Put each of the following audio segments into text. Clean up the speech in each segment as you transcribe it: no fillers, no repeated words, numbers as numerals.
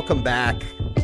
welcome back.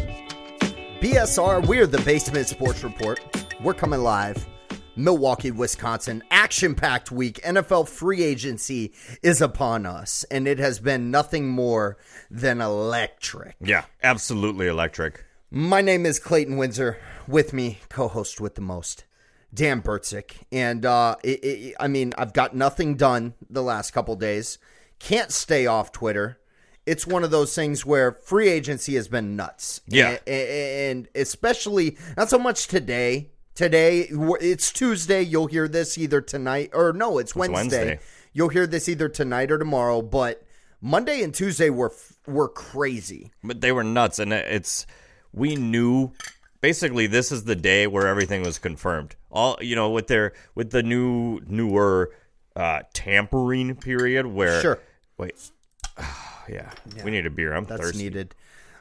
BSR, we're the Basement Sports Report. We're coming live. Milwaukee, Wisconsin, action-packed week. NFL free agency is upon us, and it has been nothing more than electric. Yeah, absolutely electric. My name is Clayton Windsor. With me, co-host with the most, Dan Bertzik. And, I've got nothing done the last couple days. Can't stay off Twitter. It's one of those things where free agency has been nuts. Yeah. And especially, not so much today. Today, it's Tuesday. You'll hear this either tonight, or no, it's Wednesday. You'll hear this either tonight or tomorrow, but Monday and Tuesday were crazy. But they were nuts, and we knew basically this is the day where everything was confirmed. All with the newer tampering period where Sure. Wait. Yeah, we need a beer. I'm That's thirsty. needed.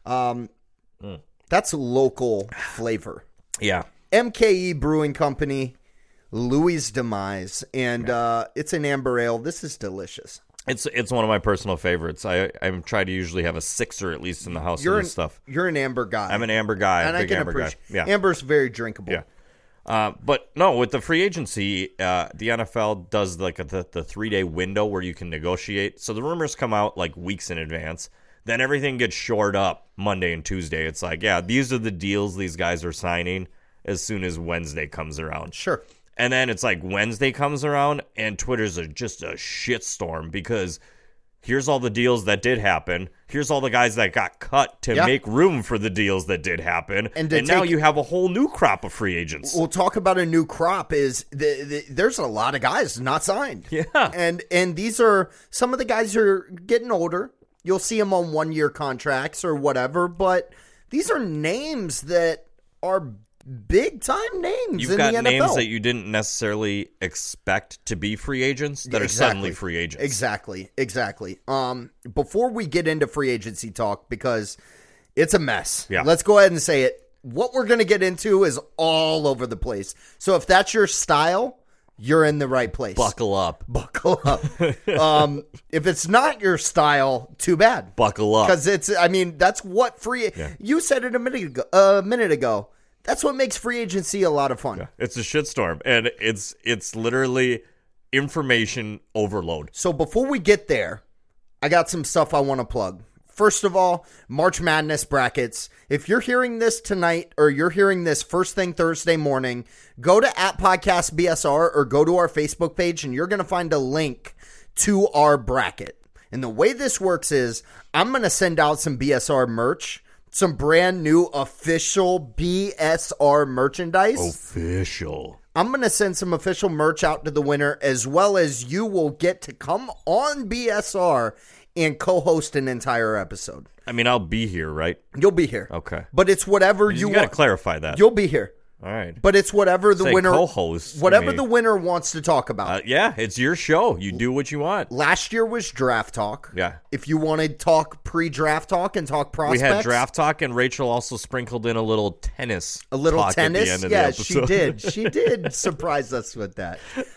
That's local flavor. Yeah. MKE Brewing Company, Louis Demise, and it's an amber ale. This is delicious. It's one of my personal favorites. I'm trying to usually have a sixer at least in the house of this stuff. You're an amber guy. I'm an amber guy. And I can appreciate. Yeah. Amber's very drinkable. Yeah. But no, with the free agency, the NFL does like the 3-day window where you can negotiate. So the rumors come out like weeks in advance. Then everything gets shored up Monday and Tuesday. It's like, yeah, these are the deals these guys are signing as soon as Wednesday comes around. Sure. And then it's like Wednesday comes around and Twitter's just a shitstorm because here's all the deals that did happen. Here's all the guys that got cut to make room for the deals that did happen. And now you have a whole new crop of free agents. We'll talk about a new crop is there's a lot of guys not signed. Yeah. And these are some of the guys who are getting older. You'll see them on 1-year contracts or whatever, but these are names that are big time names. You've got names that you didn't necessarily expect to be free agents that are suddenly free agents. Exactly. Before we get into free agency talk, because it's a mess. Yeah. Let's go ahead and say it. What we're going to get into is all over the place. So if that's your style, you're in the right place. Buckle up. If it's not your style, too bad. Buckle up. Because that's what you said it a minute ago. That's what makes free agency a lot of fun. Yeah, it's a shitstorm, and it's literally information overload. So before we get there, I got some stuff I want to plug. First of all, March Madness brackets. If you're hearing this tonight or you're hearing this first thing Thursday morning, go to @podcastbsr or go to our Facebook page, and you're going to find a link to our bracket. And the way this works is I'm going to send out some BSR merch. Some brand new official BSR merchandise. Official. I'm going to send some official merch out to the winner, as well as you will get to come on BSR and co-host an entire episode. I mean, I'll be here, right? You'll be here. Okay. But it's whatever you want. You got to clarify that. You'll be here. All right. But it's whatever the winner co-host. Whatever the winner wants to talk about. Yeah, it's your show. You do what you want. Last year was draft talk. Yeah. If you want to talk pre-draft talk and talk prospects. We had draft talk, and Rachel also sprinkled in a little tennis. A little talk tennis? At the end of yeah, the episode. she did. She did surprise us with that.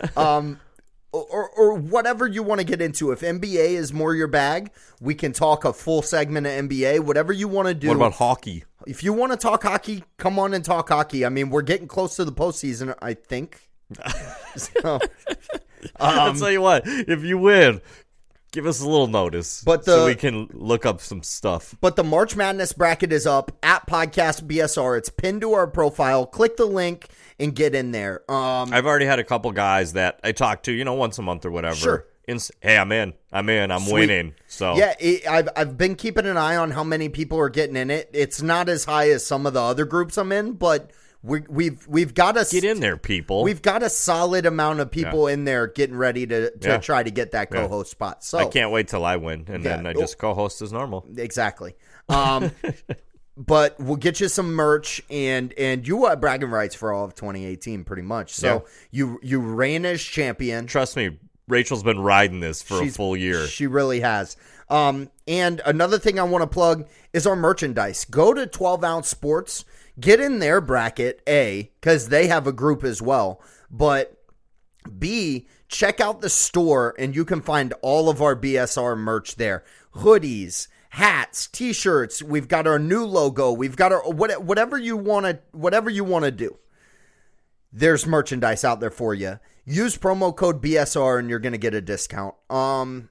Or whatever you want to get into. If NBA is more your bag, we can talk a full segment of NBA. Whatever you want to do. What about hockey? If you want to talk hockey, come on and talk hockey. I mean, we're getting close to the postseason, I think. So, I'll tell you what. If you win, give us a little notice so we can look up some stuff. But the March Madness bracket is up at Podcast BSR. It's pinned to our profile. Click the link and get in there. I've already had a couple guys that I talk to, once a month or whatever. Sure. Hey, I'm in. I'm Sweet. winning. So yeah, I've been keeping an eye on how many people are getting in it. It's not as high as some of the other groups I'm in, but we've got a get in there, people. We've got a solid amount of people in there getting ready to try to get that co-host spot. So I can't wait till I win, and then I just co-host as normal. Exactly. But we'll get you some merch, and you have bragging rights for all of 2018, pretty much. So you reign as champion. Trust me, Rachel's been riding this for a full year. She really has. And another thing I want to plug is our merchandise. Go to 12 Ounce Sports. Get in their bracket, A, because they have a group as well. But B, check out the store, and you can find all of our BSR merch there. Hoodies, hats, t-shirts. We've got our new logo. We've got our whatever you want to do. There's merchandise out there for you. Use promo code BSR and you're going to get a discount. And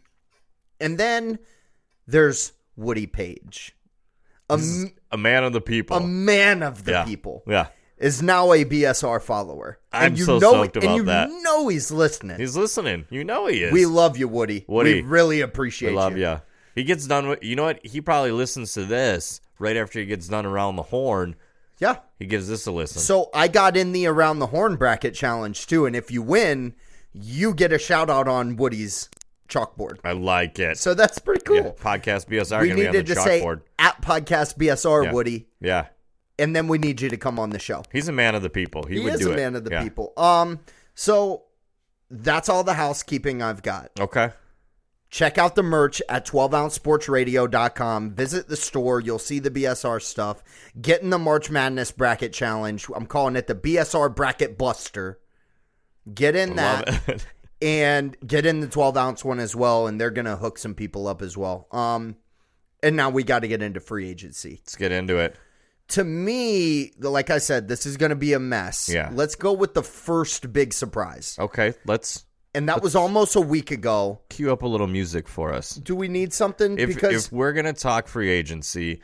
then there's Woody Page. A man of the people. A man of the people. Yeah. Is now a BSR follower. I'm so stoked about that. And you know he's listening. He's listening. You know he is. We love you, Woody. We really appreciate you. We love you. He gets done with, you know what? He probably listens to this right after he gets done Around the Horn. Yeah. He gives this a listen. So I got in the Around the Horn bracket challenge too, and if you win, you get a shout out on Woody's chalkboard. I like it. So that's pretty cool. Yeah, Podcast BSR we going to be on the needed to chalkboard. say at Podcast BSR, Woody. Yeah. And then we need you to come on the show. He's a man of the people. He would do it. He is a man of the people. So that's all the housekeeping I've got. Okay. Check out the merch at 12ouncesportsradio.com. Visit the store. You'll see the BSR stuff. Get in the March Madness Bracket Challenge. I'm calling it the BSR Bracket Buster. Get in that. Love it. And get in the 12-ounce one as well, and they're going to hook some people up as well. And now we got to get into free agency. Let's get into it. To me, like I said, this is going to be a mess. Yeah. Let's go with the first big surprise. Okay, let's was almost a week ago. cue up a little music for us. Do we need something? If we're going to talk free agency,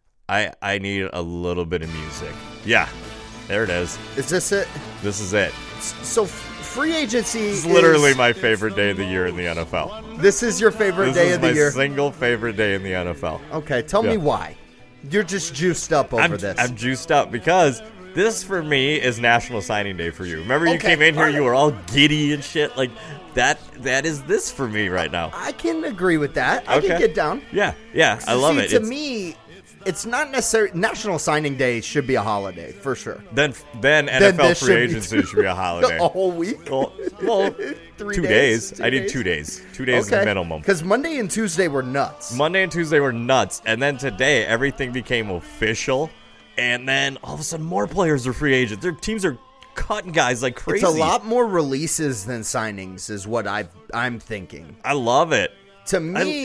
I need a little bit of music. Yeah, there it is. Is this it? This is it. So free agency It's literally my favorite day of the year in the NFL. This is your favorite day of the year? This is my single favorite day in the NFL. Okay, tell me why. You're just juiced up over this. I'm juiced up because this, for me, is National Signing Day for you. Remember you came in here, you were all giddy and shit? Like, that is this for me right now. I can agree with that. I can get down. Yeah, I love it. To me, it's not necessarily... National Signing Day should be a holiday, for sure. Then NFL free agency should be a holiday. A whole week? Well 2 days. I need 2 days. 2 days is minimum. Because Monday and Tuesday were nuts. Monday and Tuesday were nuts. And then today, everything became official. And then all of a sudden, more players are free agents. Their teams are cutting guys like crazy. It's a lot more releases than signings is what I'm thinking. I love it. To me...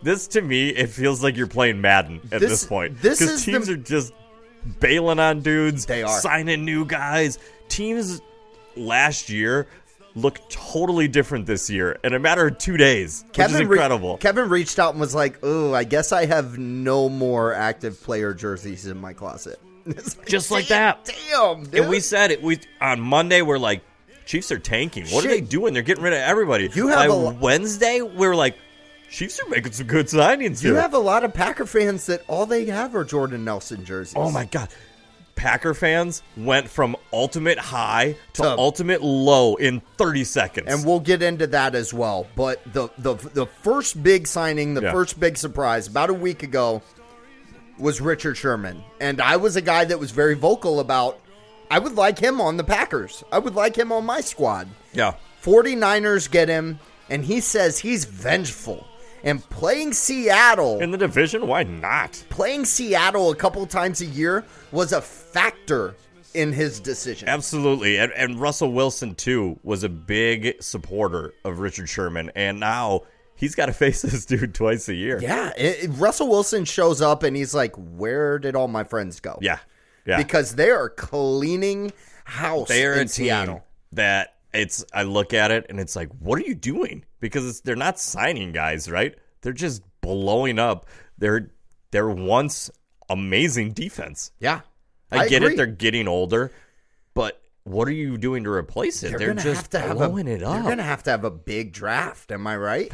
it feels like you're playing Madden at this point. Because teams are just bailing on dudes. They are. Signing new guys. Teams last year look totally different this year in a matter of 2 days, which is incredible. Kevin reached out and was like, "Oh, I guess I have no more active player jerseys in my closet." Just like that. Damn, dude. And we said it. On Monday, we're like, Chiefs are tanking. What are they doing? They're getting rid of everybody. By Wednesday, we're like, Chiefs are making some good signings here. You have a lot of Packer fans that all they have are Jordan Nelson jerseys. Oh, my God. Packer fans went from ultimate high to ultimate low in 30 seconds. And we'll get into that as well. But the first big signing, first big surprise, about a week ago, was Richard Sherman. And I was a guy that was very vocal about, I would like him on the Packers. I would like him on my squad. Yeah. 49ers get him, and he says he's vengeful. And playing Seattle... in the division? Why not? Playing Seattle a couple times a year was a factor in his decision. Absolutely. And Russell Wilson, too, was a big supporter of Richard Sherman. And now he's got to face this dude twice a year. Yeah. Russell Wilson shows up, and he's like, where did all my friends go? Yeah. Because they are cleaning house in Seattle. That... I look at it and it's like, what are you doing? Because they're not signing guys, right? They're just blowing up their once amazing defense. Yeah, I get it. They're getting older, but what are you doing to replace it? They're just blowing it up. They're going to have to have a big draft. Am I right?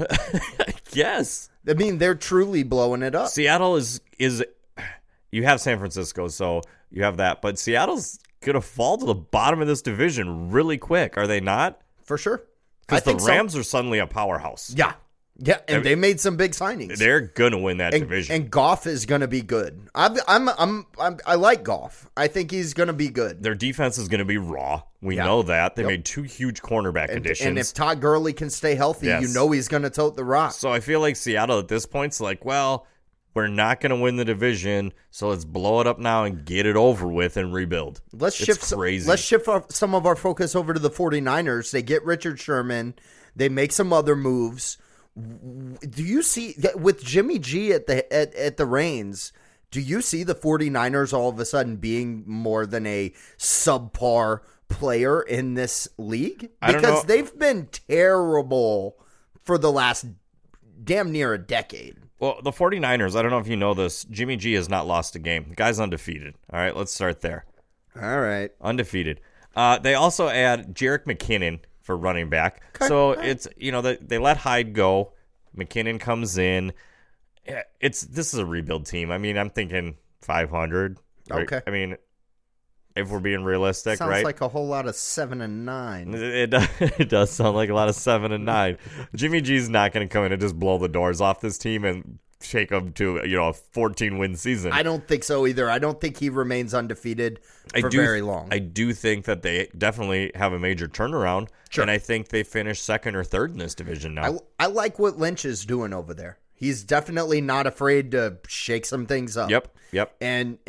Yes. I mean, they're truly blowing it up. Seattle is you have San Francisco, so you have that, but Seattle's going to fall to the bottom of this division really quick, are they not? For sure. Because the Rams are suddenly a powerhouse. Yeah, and they made some big signings. They're going to win that division. And Goff is going to be good. I like Goff. I think he's going to be good. Their defense is going to be raw. We know that. They made 2 huge cornerback additions. And if Todd Gurley can stay healthy, you know he's going to tote the rock. So I feel like Seattle at this point is like, well, we're not going to win the division, so let's blow it up now and get it over with and rebuild. Let's shift some of our focus over to the 49ers. They get Richard Sherman. They make some other moves. Do you see with Jimmy G at the reins? Do you see the 49ers all of a sudden being more than a subpar player in this league? I don't know. Because they've been terrible for the last damn near a decade. Well, the 49ers, I don't know if you know this, Jimmy G has not lost a game. The guy's undefeated. All right, let's start there. All right. Undefeated. They also add Jerick McKinnon for running back. Okay. So it's, they let Hyde go. McKinnon comes in. This is a rebuild team. I mean, I'm thinking 500. Right? Okay. I mean, if we're being realistic, Sounds right? like a whole lot of 7 and 9. It does sound like a lot of 7 and 9. Jimmy G's not going to come in and just blow the doors off this team and shake them to a 14-win season. I don't think so either. I don't think he remains undefeated for very long. I do think that they definitely have a major turnaround, Sure. and I think they finish second or third in this division now. I like what Lynch is doing over there. He's definitely not afraid to shake some things up. Yep. And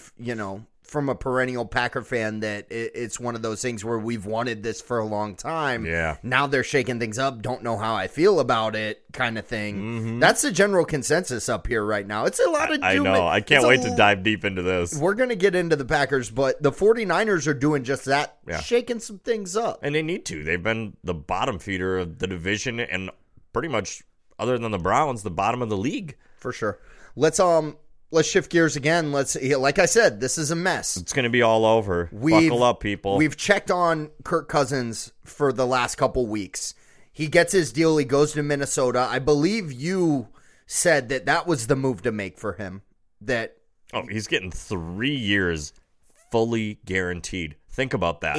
from a perennial Packer fan, that it's one of those things where we've wanted this for a long time. Yeah. Now they're shaking things up. Don't know how I feel about it, kind of thing. Mm-hmm. That's the general consensus up here right now. It's a lot of I know. I can't wait to dive deep into this. We're going to get into the Packers, but the 49ers are doing just that, Yeah. shaking some things up. And they need to. They've been the bottom feeder of the division and pretty much, other than the Browns, the bottom of the league. For sure. Let's shift gears again. Like I said, this is a mess. It's going to be all over. Buckle up, people. We've checked on Kirk Cousins for the last couple weeks. He gets his deal. He goes to Minnesota. I believe you said that was the move to make for him. He's getting 3 years fully guaranteed. Think about that.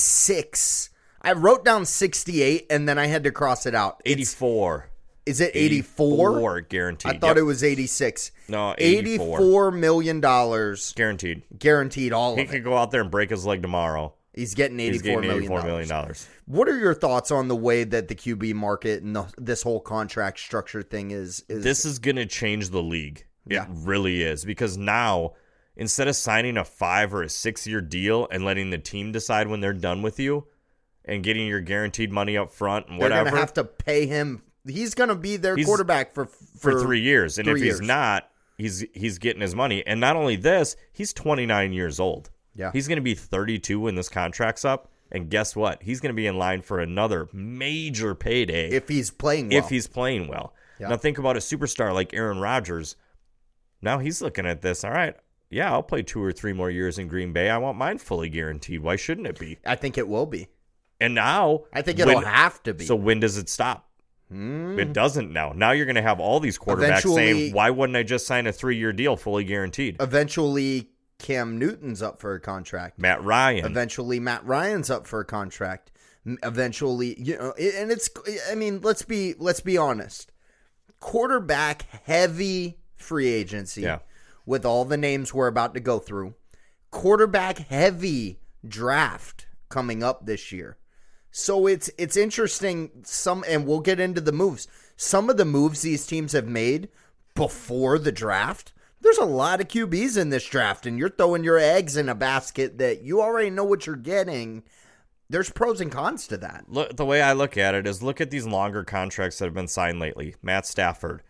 86. I wrote down 68, and then I had to cross it out. 84. Is it 84? 84 guaranteed. I thought it was 86. No, 84. $84 million Guaranteed. guaranteed, all He of it. could go out there and break his leg tomorrow. He's getting He's $84 getting million. $84 million. What are your thoughts on the way that the QB market and this whole contract structure thing is? This is going to change the league. Yeah. It really is. Because now, instead of signing a 5 or a 6 year deal and letting the team decide when they're done with you and getting your guaranteed money up front and they're whatever. going to have to pay him. He's going to be their quarterback for 3 years. And if 3 years. he's not, he's getting his money. And not only this, he's 29 years old. Yeah. He's going to be 32 when this contract's up. And guess what? He's going to be in line for another major payday. if he's playing well. Yeah. Now think about a superstar like Aaron Rodgers. Now he's looking at this. All right, yeah, I'll play 2 or 3 more years in Green Bay. I want mine fully guaranteed. Why shouldn't it be? I think it will be. And now I think it'll have to be. So when does it stop? It doesn't now. Now you're going to have all these quarterbacks saying, why wouldn't I just sign a 3-year deal fully guaranteed? Eventually, Cam Newton's up for a contract. Matt Ryan. Eventually, Matt Ryan's up for a contract. Eventually, and it's. I mean, let's be honest. Quarterback heavy free agency. Yeah. With all the names we're about to go through. Quarterback heavy draft coming up this year. So it's interesting. And we'll get into the moves. Some of the moves these teams have made before the draft. There's a lot of QBs in this draft, and you're throwing your eggs in a basket that you already know what you're getting. There's pros and cons to that. Look, the way I look at it is look at these longer contracts that have been signed lately. Matt Stafford,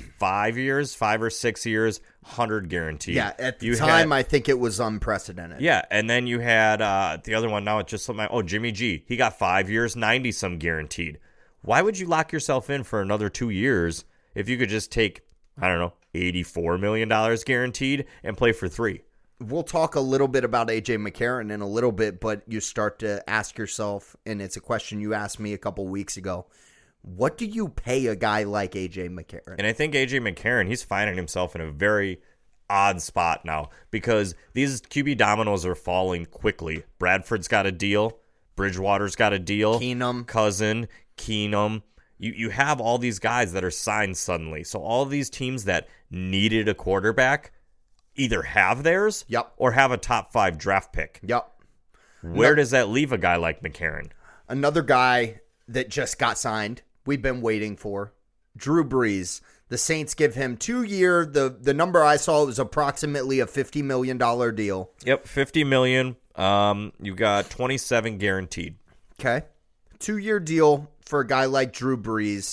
5 years, 5 or 6 years, 100 guaranteed. Yeah, at the time, I think it was unprecedented. Yeah, and then you had the other one. Now it's just Jimmy G. He got 5 years, 90 some guaranteed. Why would you lock yourself in for another 2 years if you could just take, I don't know, $84 million guaranteed and play for 3? We'll talk a little bit about A.J. McCarron in a little bit, but you start to ask yourself, and it's a question you asked me a couple weeks ago, what do you pay a guy like A.J. McCarron? And I think A.J. McCarron, he's finding himself in a very odd spot now because these QB dominoes are falling quickly. Bradford's got a deal. Bridgewater's got a deal. Keenum. Cousin, Keenum. You have all these guys that are signed suddenly. So all these teams that needed a quarterback either have theirs or have a top 5 draft pick. Yep. Where does that leave a guy like McCarron? Another guy that just got signed, we've been waiting for, Drew Brees. The Saints give him 2 year. The number I saw was approximately a $50 million deal. Yep, $50 million. You got 27 guaranteed. Okay. 2 year deal for a guy like Drew Brees.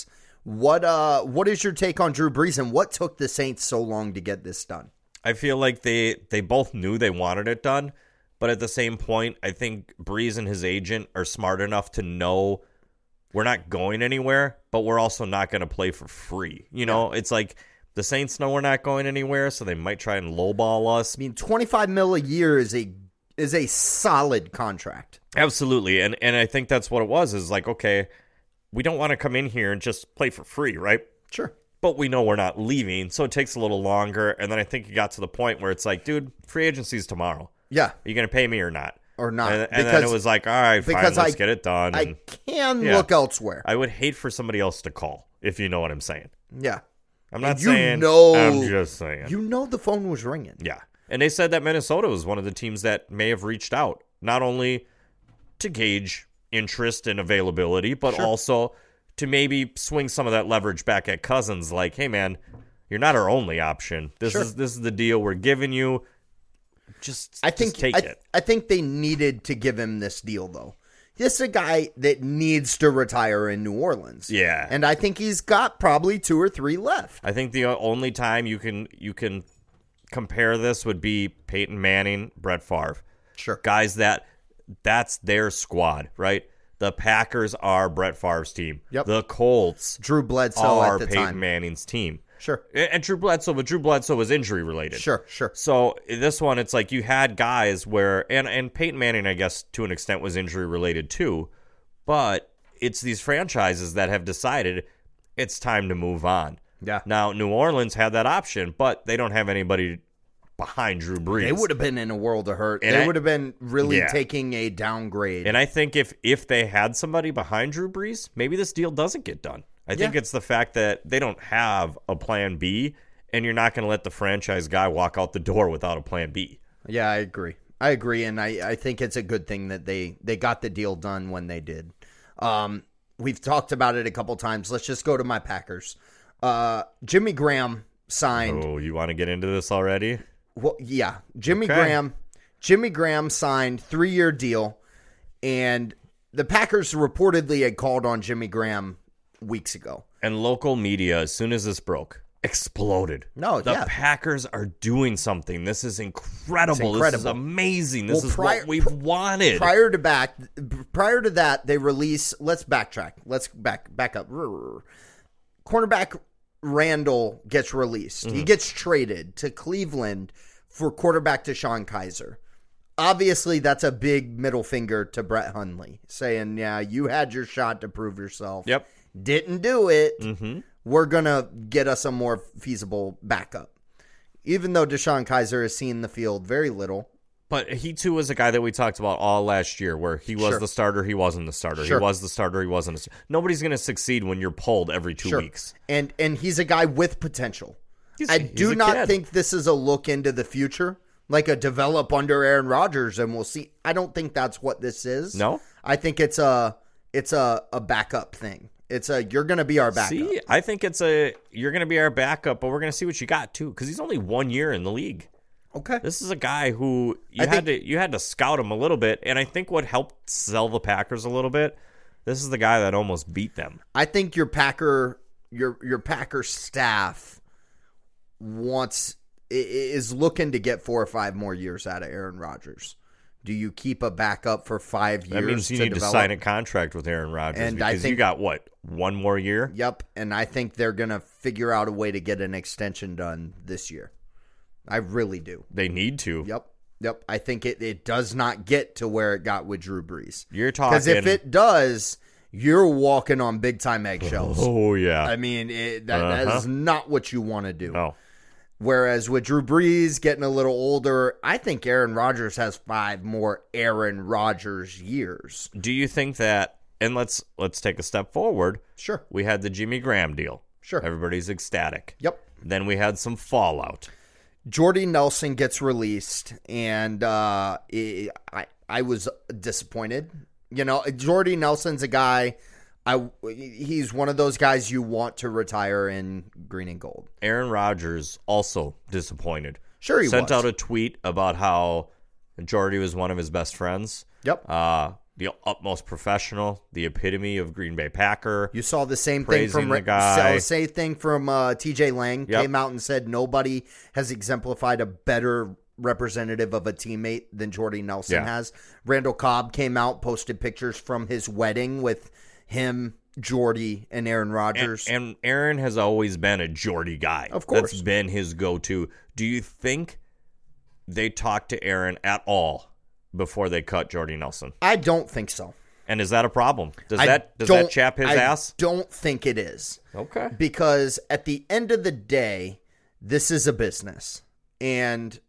What is your take on Drew Brees, and what took the Saints so long to get this done? I feel like they both knew they wanted it done, but at the same point, I think Brees and his agent are smart enough to know we're not going anywhere, but we're also not going to play for free. You know, It's like the Saints know we're not going anywhere, so they might try and lowball us. I mean, $25 million a year is a solid contract. Absolutely, and I think that's what it was. Is like, okay, we don't want to come in here and just play for free, right? Sure. But we know we're not leaving, so it takes a little longer. And then I think it got to the point where it's like, dude, free agency's tomorrow. Yeah. Are you going to pay me or not? Or not. And then it was like, all right, fine, let's get it done. I can look elsewhere. I would hate for somebody else to call, if you know what I'm saying. Yeah. I'm not And saying, I'm just saying. You know the phone was ringing. Yeah. And they said that Minnesota was one of the teams that may have reached out, not only to gauge interest and availability, but also to maybe swing some of that leverage back at Cousins, like, hey man, you're not our only option. This is the deal we're giving you. Just take it. I think they needed to give him this deal though. This is a guy that needs to retire in New Orleans. Yeah. And I think he's got probably 2 or 3 left. I think the only time you can compare this would be Peyton Manning, Brett Favre. Sure. Guys that's their squad, right? The Packers are Brett Favre's team. Yep. The Colts Drew Bledsoe are at the Peyton time. Manning's team. Sure. And Drew Bledsoe was injury related. Sure. So this one, it's like you had guys where, and Peyton Manning, I guess, to an extent was injury related too, but it's these franchises that have decided it's time to move on. Yeah. Now, New Orleans had that option, but they don't have anybody behind Drew Brees. They would have been in a world of hurt. And They would have been really Yeah. taking a downgrade. And I think if they had somebody behind Drew Brees, maybe this deal doesn't get done. I think it's the fact that they don't have a plan B, and you're not going to let the franchise guy walk out the door without a plan B. Yeah, I agree, and I think it's a good thing that they got the deal done when they did. We've talked about it a couple times. Let's just go to my Packers. Jimmy Graham signed. Oh, you want to get into this already? Well, yeah, Jimmy Okay. Graham signed 3-year deal, and the Packers reportedly had called on Jimmy Graham weeks ago. And local media, as soon as this broke, exploded. No, the yeah. Packers are doing something. This is incredible. It's This is amazing. This Well, is what we've wanted. Prior to that, they release. Let's backtrack. Let's back up. Cornerback Randall gets released. He gets traded to Cleveland for quarterback Deshaun Kaiser. Obviously, that's a big middle finger to Brett Hundley, saying, yeah, you had your shot to prove yourself. Yep. Didn't do it. Mm-hmm. We're going to get us a more feasible backup. Even though Deshaun Kaiser has seen the field very little. But he, too, was a guy that we talked about all last year, where he was the starter, he wasn't the starter. Sure. He was the starter, he wasn't a starter. Nobody's going to succeed when you're pulled every 2 weeks. And he's a guy with potential. He's I do a not kid. think this is a look into the future, like a develop under Aaron Rodgers, and we'll see. I don't think that's what this is. No? I think it's a backup thing. It's you're going to be our backup. See, I think you're going to be our backup, but we're going to see what you got, too, because he's only 1 year in the league. Okay. This is a guy who you had to scout him a little bit, and I think what helped sell the Packers a little bit, this is the guy that almost beat them. I think your Packer staff is looking to get 4 or 5 more years out of Aaron Rodgers. Do you keep a backup for 5 years? That means you need to sign a contract with Aaron Rodgers, And because I think, you got, what, 1 more year? Yep, and I think they're going to figure out a way to get an extension done this year. I really do. They need to. Yep. I think it does not get to where it got with Drew Brees. You're talking... Because if it does, you're walking on big-time eggshells. Oh, yeah. I mean, that is not what you want to do. No. Whereas with Drew Brees getting a little older, I think Aaron Rodgers has 5 more Aaron Rodgers years. Do you think that, and let's take a step forward. Sure. We had the Jimmy Graham deal. Sure. Everybody's ecstatic. Yep. Then we had some fallout. Jordy Nelson gets released, and I was disappointed. You know, Jordy Nelson's a guy, he's one of those guys you want to retire in green and gold. Aaron Rodgers also disappointed. Sure he Sent was. out a tweet about how Jordy was one of his best friends. Yep. The utmost professional, the epitome of Green Bay Packer. You saw the same thing Praising from the guy. same thing from TJ Lang. Yep. Came out and said nobody has exemplified a better representative of a teammate than Jordy Nelson has. Randall Cobb came out, posted pictures from his wedding with him, Jordy, and Aaron Rodgers. And Aaron has always been a Jordy guy. Of course. That's been his go-to. Do you think they talked to Aaron at all before they cut Jordy Nelson? I don't think so. And is that a problem? Does I that chap his ass? I don't think it is. Okay. Because at the end of the day, this is a business. And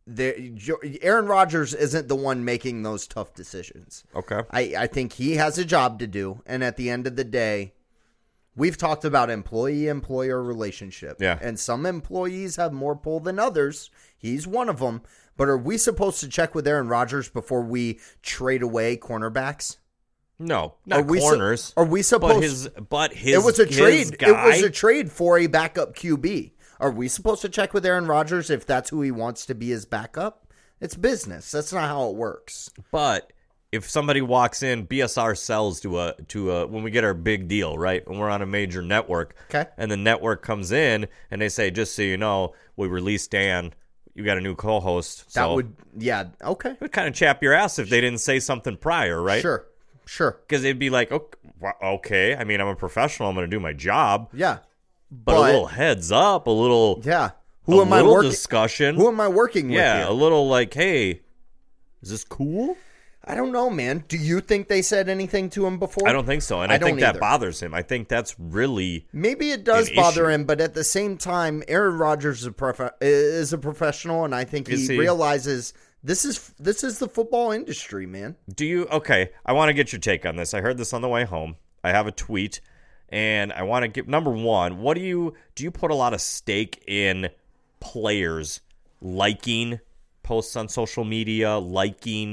Aaron Rodgers isn't the one making those tough decisions. Okay. I think he has a job to do. And at the end of the day, we've talked about employee-employer relationship. Yeah. And some employees have more pull than others. He's one of them. But are we supposed to check with Aaron Rodgers before we trade away cornerbacks? No, not corners. Are we supposed? But his It was a trade. Guy, It was a trade for a backup QB. Are we supposed to check with Aaron Rodgers if that's who he wants to be his backup? It's business. That's not how it works. But if somebody walks in, BSR sells to a when we get our big deal, right? When we're on a major network, Okay. And the network comes in and they say, just so you know, we released Dan. You got a new co-host. That So would, yeah, okay. it would kind of chap your ass if they didn't say something prior, right? Sure. Because they'd be like, okay. I mean, I'm a professional. I'm going to do my job. Yeah. But a little heads up, a little yeah. Who am I little working? discussion. Who am I working with? Yeah, here? a little like, hey, is this cool? I don't know, man. Do you think they said anything to him before? I don't think so, and I I think don't that either. bothers him. I think that's really Maybe it does an bother issue. him, but at the same time, Aaron Rodgers is a professional, and I think Is he he? realizes this is the football industry, man. Do you? Okay, I want to get your take on this. I heard this on the way home. I have a tweet, and I want to get number one. What do you put a lot of stake in players liking posts on social media, liking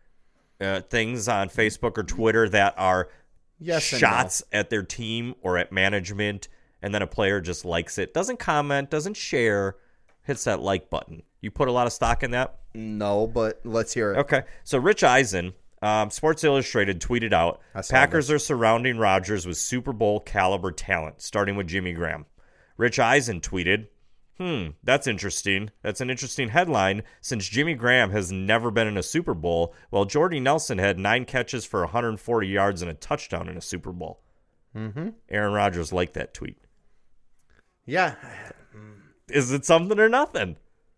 things on Facebook or Twitter that are Yes and shots at their team or at management, and then a player just likes it, doesn't comment, doesn't share, hits that like button? You put a lot of stock in that? No, but let's hear it. Okay, so Rich Eisen, Sports Illustrated, tweeted out, I saw Packers are surrounding Rodgers with Super Bowl caliber talent, starting with Jimmy Graham. Rich Eisen tweeted, that's interesting. That's an interesting headline since Jimmy Graham has never been in a Super Bowl, while Jordy Nelson had 9 catches for 140 yards and a touchdown in a Super Bowl. Mm-hmm. Aaron Rodgers liked that tweet. Yeah, Is it something or nothing?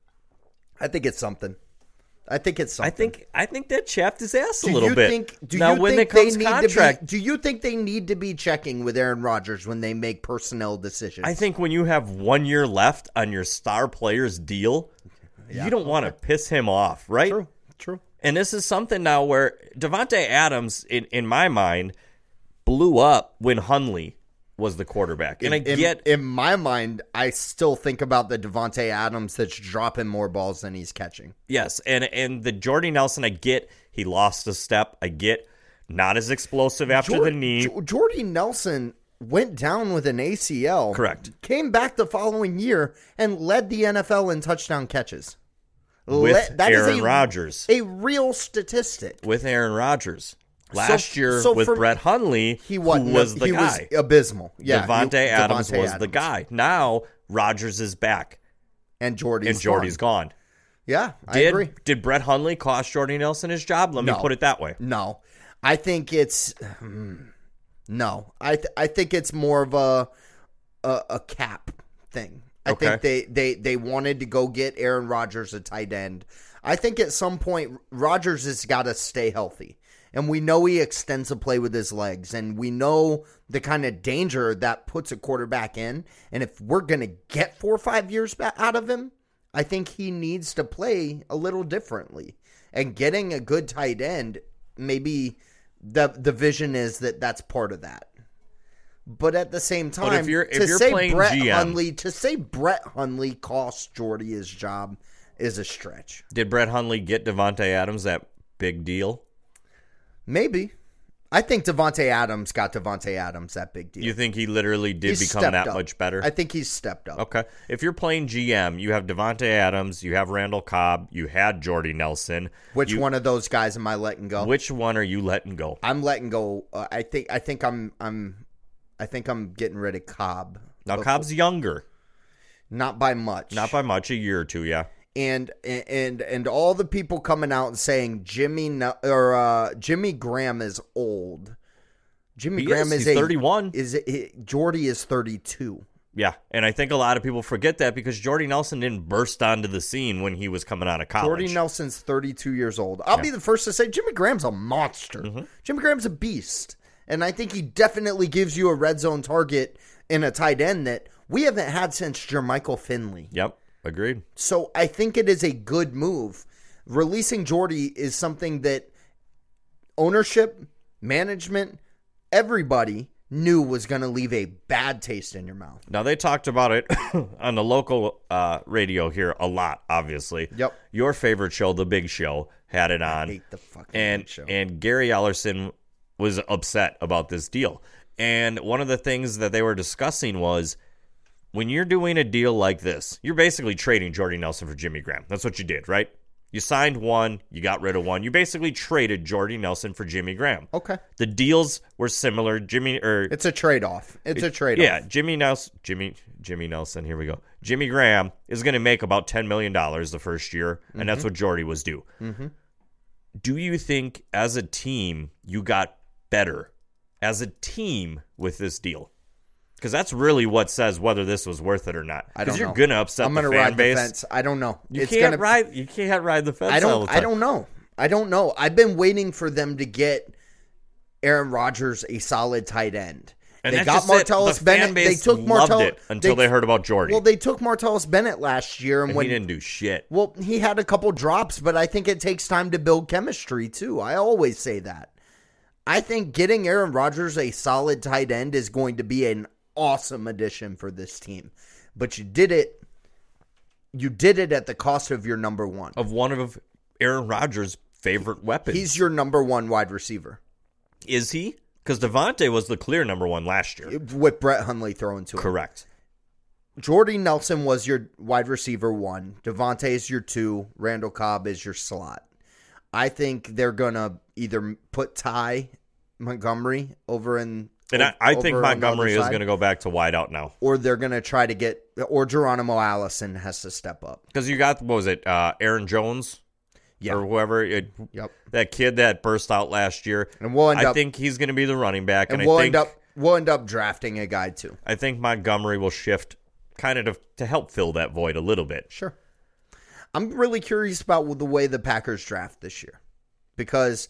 I think it's something. I think that chapped his ass a Do little you bit. think? Do now, you when think it comes they need contract, to be? Do you think they need to be checking with Aaron Rodgers when they make personnel decisions? I think when you have 1 year left on your star player's deal, you don't want to piss him off, right? True. And this is something now where Devontae Adams, in my mind, blew up when Hundley was the quarterback. And In my mind, I still think about the Devontae Adams that's dropping more balls than he's catching. yes, and the Jordy Nelson, I get he lost a step. I get not as explosive after the knee. Jordy Nelson went down with an ACL. Correct. Came back the following year and led the NFL in touchdown catches. With That is Aaron Rodgers. A real statistic. With Aaron Rodgers. Last year so with for- Brett Hundley, He who wasn't. was the he guy. was abysmal. Yeah, Devontae Adams Devontae was the guy. Now Rodgers is back and Jordy's gone. Yeah, I agree. Did Brett Hundley cost Jordy Nelson his job? Let me No. put it that way. No, I think it's no. I think it's more of a cap thing. I Okay. think they wanted to go get Aaron Rodgers a tight end. I think at some point Rodgers has got to stay healthy. And we know he extends the play with his legs. And we know the kind of danger that puts a quarterback in. And if we're going to get 4 or 5 years back out of him, I think he needs to play a little differently. And getting a good tight end, maybe the vision is that that's part of that. But at the same time, if you're say playing Brett GM, Hundley, to say Brett Hundley cost Jordy his job is a stretch. did Brett Hundley get Devontae Adams that big deal? Maybe. I think Devontae Adams got Devontae Adams that big deal. You think he literally did He's become that stepped up. much better? I think he's stepped up. Okay. If you're playing GM, you have Devontae Adams, you have Randall Cobb, you had Jordy Nelson. Which one of those guys am I letting go? Which one are you letting go? I'm letting go. I think I'm getting rid of Cobb. Now Cobb's younger. Not by much. Not by much, a year or two, yeah. And all the people coming out and saying Jimmy Graham is old. He's 31. Jordy is 32. Yeah, and I think a lot of people forget that because Jordy Nelson didn't burst onto the scene when he was coming out of college. Jordy Nelson's 32 years old. I'll be the first to say Jimmy Graham's a monster. Mm-hmm. Jimmy Graham's a beast. And I think he definitely gives you a red zone target in a tight end that we haven't had since Jermichael Finley. Yep, agreed. So I think it is a good move. Releasing Jordy is something that ownership, management, everybody knew was going to leave a bad taste in your mouth. Now, they talked about it on the local radio here a lot, obviously. Yep. Your favorite show, The Big Show, had it on. I hate the fucking Big Show. And Gary Ellerson was upset about this deal. And one of the things that they were discussing was, when you're doing a deal like this, you're basically trading Jordy Nelson for Jimmy Graham. That's what you did, right? You signed one, you got rid of one. You basically traded Jordy Nelson for Jimmy Graham. Okay. The deals were similar. It's a trade-off. Yeah, Jimmy Nelson, here we go. Jimmy Graham is going to make about $10 million the first year, and that's what Jordy was due. Mm-hmm. Do you think, as a team, you got better as a team with this deal? Because that's really what says whether this was worth it or not. Because you're going to upset the fan base. The fence. I don't know. You can't ride the fence all the time. I don't know. I've been waiting for them to get Aaron Rodgers a solid tight end. And they got Martellus Bennett. They took Martellus until they heard about Jordy. Well, they took Martellus Bennett last year, and he didn't do shit. Well, he had a couple drops, but I think it takes time to build chemistry too. I always say that. I think getting Aaron Rodgers a solid tight end is going to be an awesome addition for this team. But you did it at the cost of your number one. Of one of Aaron Rodgers' favorite weapons. He's your number one wide receiver. Is he? Because Devontae was the clear number one last year. With Brett Hundley throwing to him. Correct. Jordy Nelson was your wide receiver one. Devontae is your two. Randall Cobb is your slot. I think they're going to either put Ty Montgomery over in... And I think Montgomery is going to go back to wide out now. Or they're going to try to get... Or Geronimo Allison has to step up. Because you got, what was it, Aaron Jones? Yeah. Or whoever. Yep. That kid that burst out last year. And I think he's going to be the running back. And we'll end up drafting a guy too. I think Montgomery will shift kind of to help fill that void a little bit. Sure. I'm really curious about the way the Packers draft this year. Because...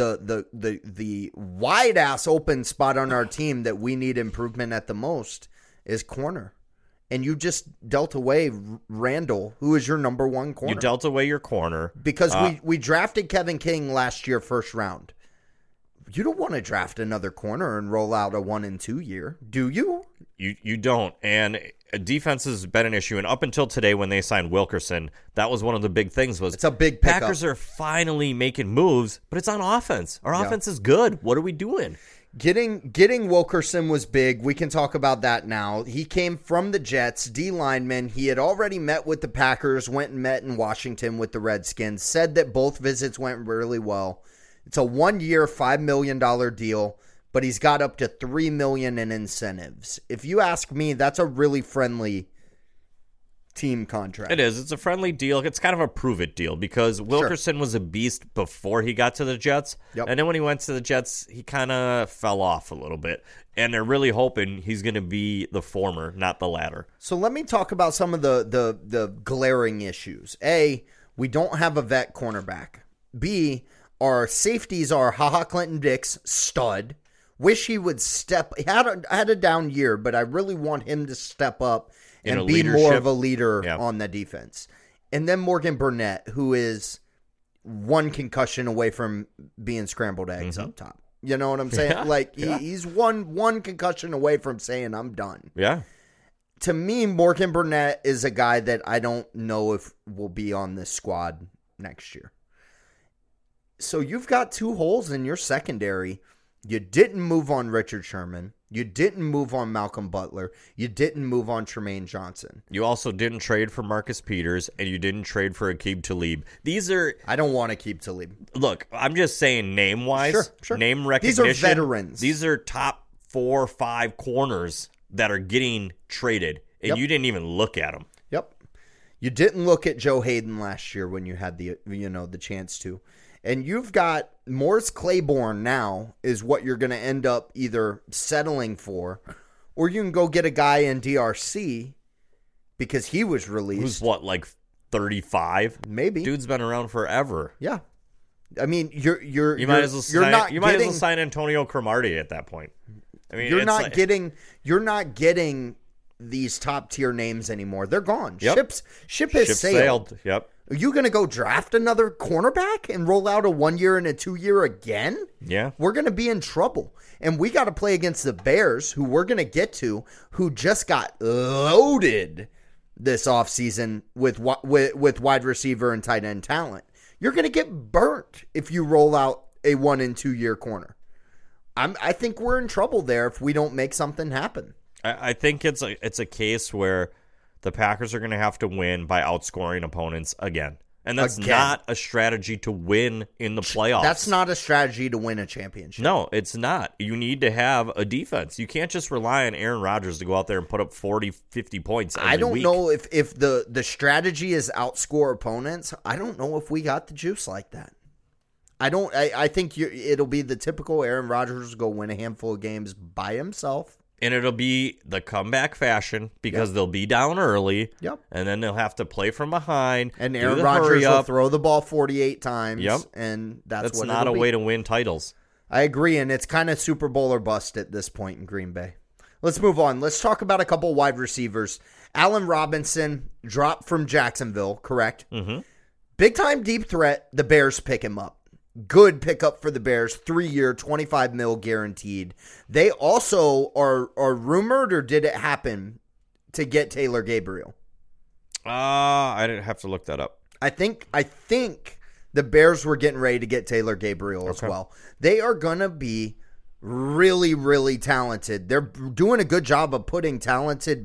The wide ass open spot on our team that we need improvement at the most is corner, and you just dealt away Randall, who is your number one corner. You dealt away your corner because we drafted Kevin King last year first round. You don't want to draft another corner and roll out a 1 and 2 year, do you? You don't, and defense has been an issue. And up until today, when they signed Wilkerson, that was one of the big things. It's a big pickup. Packers are finally making moves, but it's on offense. Our offense is good. What are we doing? Getting Wilkerson was big. We can talk about that now. He came from the Jets, D lineman. He had already met with the Packers, went and met in Washington with the Redskins. Said that both visits went really well. It's a 1-year, $5 million deal. But he's got up to $3 million in incentives. If you ask me, that's a really friendly team contract. It is. It's a friendly deal. It's kind of a prove-it deal because Wilkerson was a beast before he got to the Jets. Yep. And then when he went to the Jets, he kind of fell off a little bit. And they're really hoping he's going to be the former, not the latter. So let me talk about some of the glaring issues. A, we don't have a vet cornerback. B, our safeties are HaHa Clinton-Dix, stud. Wish he would step. He had a down year, but I really want him to step up and be more of a leader on the defense. And then Morgan Burnett, who is one concussion away from being scrambled eggs up top. You know what I'm saying? He's one concussion away from saying, I'm done. Yeah. To me, Morgan Burnett is a guy that I don't know if will be on this squad next year. So you've got two holes in your secondary You didn't move on Richard Sherman. You didn't move on Malcolm Butler. You didn't move on Tremaine Johnson. You also didn't trade for Marcus Peters, and you didn't trade for Aqib Talib. These are... I don't want to keep Talib. Look, I'm just saying name-wise, Sure. name recognition. These are veterans. These are top 4 or 5 corners that are getting traded, and you didn't even look at them. Yep. You didn't look at Joe Hayden last year when you had the chance to. And you've got Morris Claiborne now is what you're going to end up either settling for, or you can go get a guy in DRC because he was released. Who's what, like 35? Maybe. Dude's been around forever. Yeah. I mean, you might as well sign Antonio Cromartie at that point. I mean, you're not getting these top tier names anymore. They're gone. Yep. Ship has sailed. Yep. Are you going to go draft another cornerback and roll out a 1 year and a 2 year again? Yeah. We're going to be in trouble. And we got to play against the Bears, who we're going to get to, who just got loaded this offseason with wide receiver and tight end talent. You're going to get burnt if you roll out a 1 and 2 year corner. I think we're in trouble there if we don't make something happen. I think it's a case where the Packers are going to have to win by outscoring opponents again. And that's not a strategy to win in the playoffs. That's not a strategy to win a championship. No, it's not. You need to have a defense. You can't just rely on Aaron Rodgers to go out there and put up 40, 50 points every week. I don't know if the strategy is outscore opponents. I don't know if we got the juice like that. I think it'll be the typical Aaron Rodgers go win a handful of games by himself. And it'll be the comeback fashion because they'll be down early. Yep. And then they'll have to play from behind. And Aaron Rodgers will throw the ball 48 times. Yep. And that's what not a way to win titles. I agree. And it's kind of Super Bowl or bust at this point in Green Bay. Let's move on. Let's talk about a couple wide receivers. Allen Robinson dropped from Jacksonville, correct? Mm-hmm. Big time deep threat. The Bears pick him up. Good pickup for the Bears, 3-year, $25 million guaranteed. They also are rumored, or did it happen, to get Taylor Gabriel? I didn't have to look that up. I think the Bears were getting ready to get Taylor Gabriel as well. They are going to be really, really talented. They're doing a good job of putting talented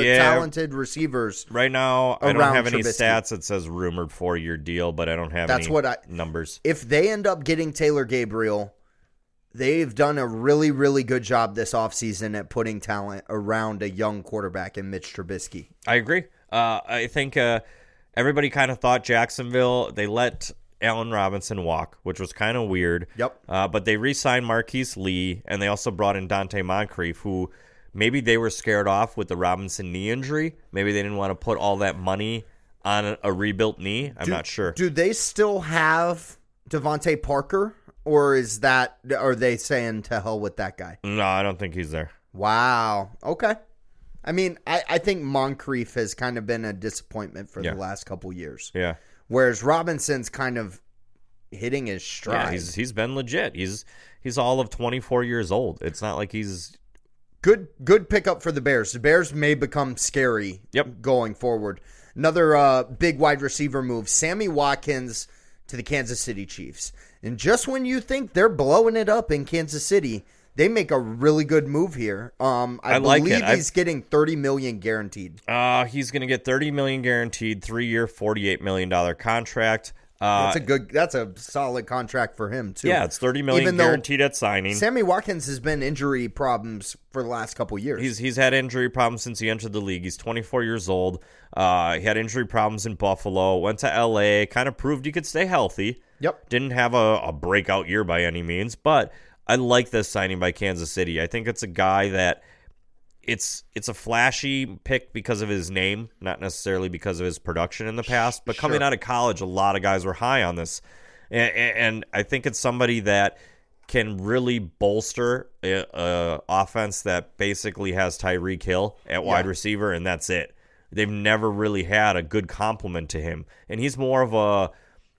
receivers. Right now, I don't have any stats. It says rumored 4-year deal, but I don't have any numbers. If they end up getting Taylor Gabriel, they've done a really, really good job this offseason at putting talent around a young quarterback in Mitch Trubisky. I agree. I think everybody kind of thought Jacksonville, they let Allen Robinson walk, which was kind of weird. Yep. But they re-signed Marquise Lee, and they also brought in Dante Moncrief, who maybe they were scared off with the Robinson knee injury. Maybe they didn't want to put all that money on a rebuilt knee. I'm not sure. Do they still have Devontae Parker, or are they saying to hell with that guy? No, I don't think he's there. Wow. Okay. I mean, I think Moncrief has kind of been a disappointment for the last couple years. Yeah. Whereas Robinson's kind of hitting his stride. Yeah, he's been legit. He's all of 24 years old. It's not like he's good pickup for the Bears. The Bears may become scary going forward. Another big wide receiver move, Sammy Watkins to the Kansas City Chiefs. And just when you think they're blowing it up in Kansas City, they make a really good move here. I believe he's getting $30 million guaranteed. He's going to get $30 million guaranteed, 3-year, $48 million contract. That's a solid contract for him too. Yeah, it's $30 million guaranteed at signing. Sammy Watkins has been injury problems for the last couple years. He's had injury problems since he entered the league. He's 24 years old. He had injury problems in Buffalo. Went to LA. Kind of proved he could stay healthy. Yep. Didn't have a breakout year by any means, but I like this signing by Kansas City. I think it's a guy that it's a flashy pick because of his name, not necessarily because of his production in the past. But coming out of college, a lot of guys were high on this. And I think it's somebody that can really bolster an offense that basically has Tyreek Hill at wide receiver, and that's it. They've never really had a good complement to him. And he's more of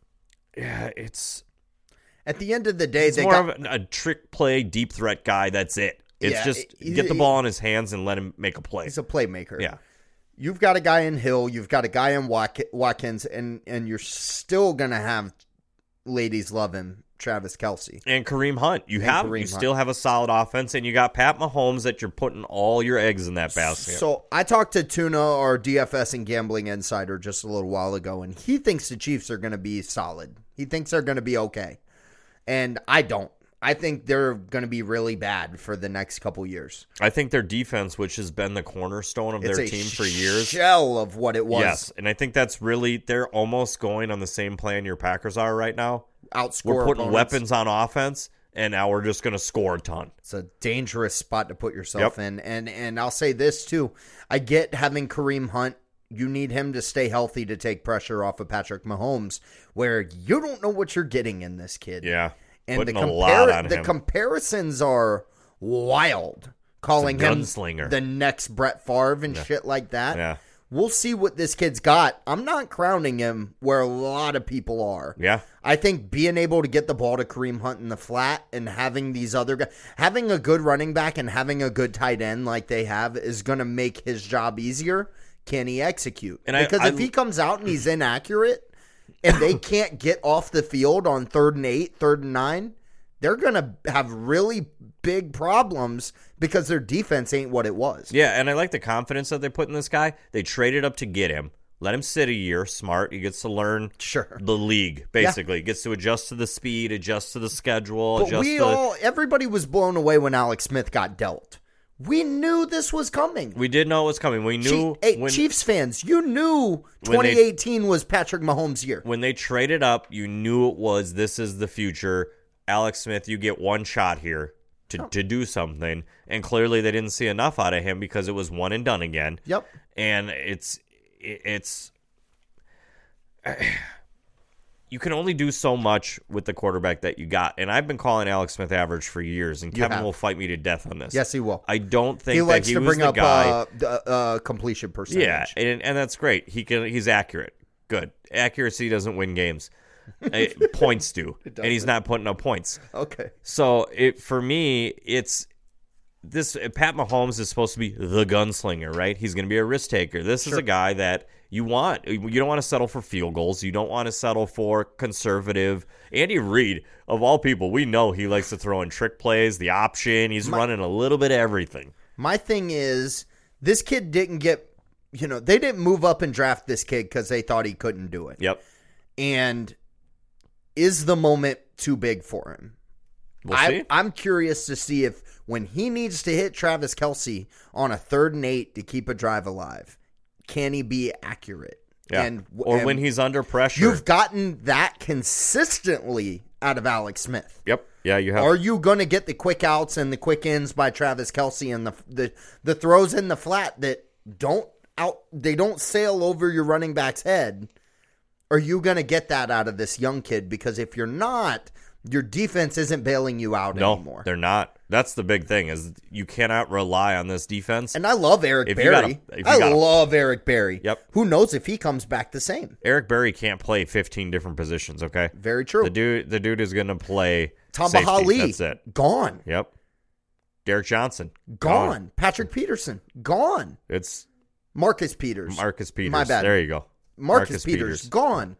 at the end of the day, they got a trick play, deep threat guy. That's it. It's just get the ball in his hands and let him make a play. He's a playmaker. Yeah. You've got a guy in Hill. You've got a guy in Watkins, and you're still going to have ladies love him, Travis Kelce. And Kareem Hunt. You Kareem still have a solid offense, and you got Pat Mahomes that you're putting all your eggs in that basket. So I talked to Tuna, our DFS and gambling insider, just a little while ago, and he thinks the Chiefs are going to be solid. He thinks they're going to be okay. And I don't. I think they're going to be really bad for the next couple years. I think their defense, which has been the cornerstone of their team for years, shell of what it was. Yes, and I think that's really, they're almost going on the same plan your Packers are right now. Outscore We're putting opponents. weapons on offense, and now we're just going to score a ton. It's a dangerous spot to put yourself in. And I'll say this, too. I get having Kareem Hunt. You need him to stay healthy to take pressure off of Patrick Mahomes, where you don't know what you're getting in this kid. Yeah. And Putting a lot on the him. comparisons are wild. Calling him gunslinger. the next Brett Favre and shit like that. Yeah. We'll see what this kid's got. I'm not crowning him where a lot of people are. Yeah. I think being able to get the ball to Kareem Hunt in the flat and having these other guys, having a good running back and having a good tight end like they have is going to make his job easier. Can he execute? Because if he comes out and he's inaccurate and they can't get off the field on 3rd and 8, 3rd and 9, they're going to have really big problems because their defense ain't what it was. Yeah, and I like the confidence that they put in this guy. They traded up to get him. Let him sit a year. Smart. He gets to learn the league, basically. He gets to adjust to the speed, adjust to the schedule. But everybody was blown away when Alex Smith got dealt. We knew this was coming. We did know it was coming. We knew. Chiefs fans, you knew 2018 was Patrick Mahomes' year. When they traded up, you knew it was, this is the future. Alex Smith, you get one shot here to do something. And clearly they didn't see enough out of him because it was one and done again. Yep. And it's you can only do so much with the quarterback that you got. And I've been calling Alex Smith average for years, and Kevin will fight me to death on this. Yes, he will. I don't think he likes that he to was bring the guy. up completion percentage. Yeah, and that's great. He's accurate. Good. Accuracy doesn't win games. Points do. And he's not putting up points. Okay. So for me, it's this. Pat Mahomes is supposed to be the gunslinger, right? He's going to be a risk taker. This is a guy that you want. You don't want to settle for field goals. You don't want to settle for conservative. Andy Reid, of all people, we know he likes to throw in trick plays, the option. He's running a little bit of everything. My thing is, this kid didn't get, they didn't move up and draft this kid because they thought he couldn't do it. Yep. And is the moment too big for him? We'll see. I'm curious to see if when he needs to hit Travis Kelce on a 3rd and 8 to keep a drive alive, can he be accurate? Yeah. And when he's under pressure. You've gotten that consistently out of Alex Smith. Yep. Yeah, you have. Are you going to get the quick outs and the quick ins by Travis Kelce and the throws in the flat that they don't sail over your running back's head? Are you going to get that out of this young kid? Because if you're not, your defense isn't bailing you out anymore. No, they're not. That's the big thing, is you cannot rely on this defense. And I love Eric Berry. I love Eric Berry. Yep. Who knows if he comes back the same? Eric Berry can't play 15 different positions, okay? Very true. The dude is going to play Tamba safety. Hali. That's it. Gone. Yep. Derek Johnson. Gone. Patrick Peterson. Gone. It's Marcus Peters. My bad. There you go. Marcus Peters. Gone.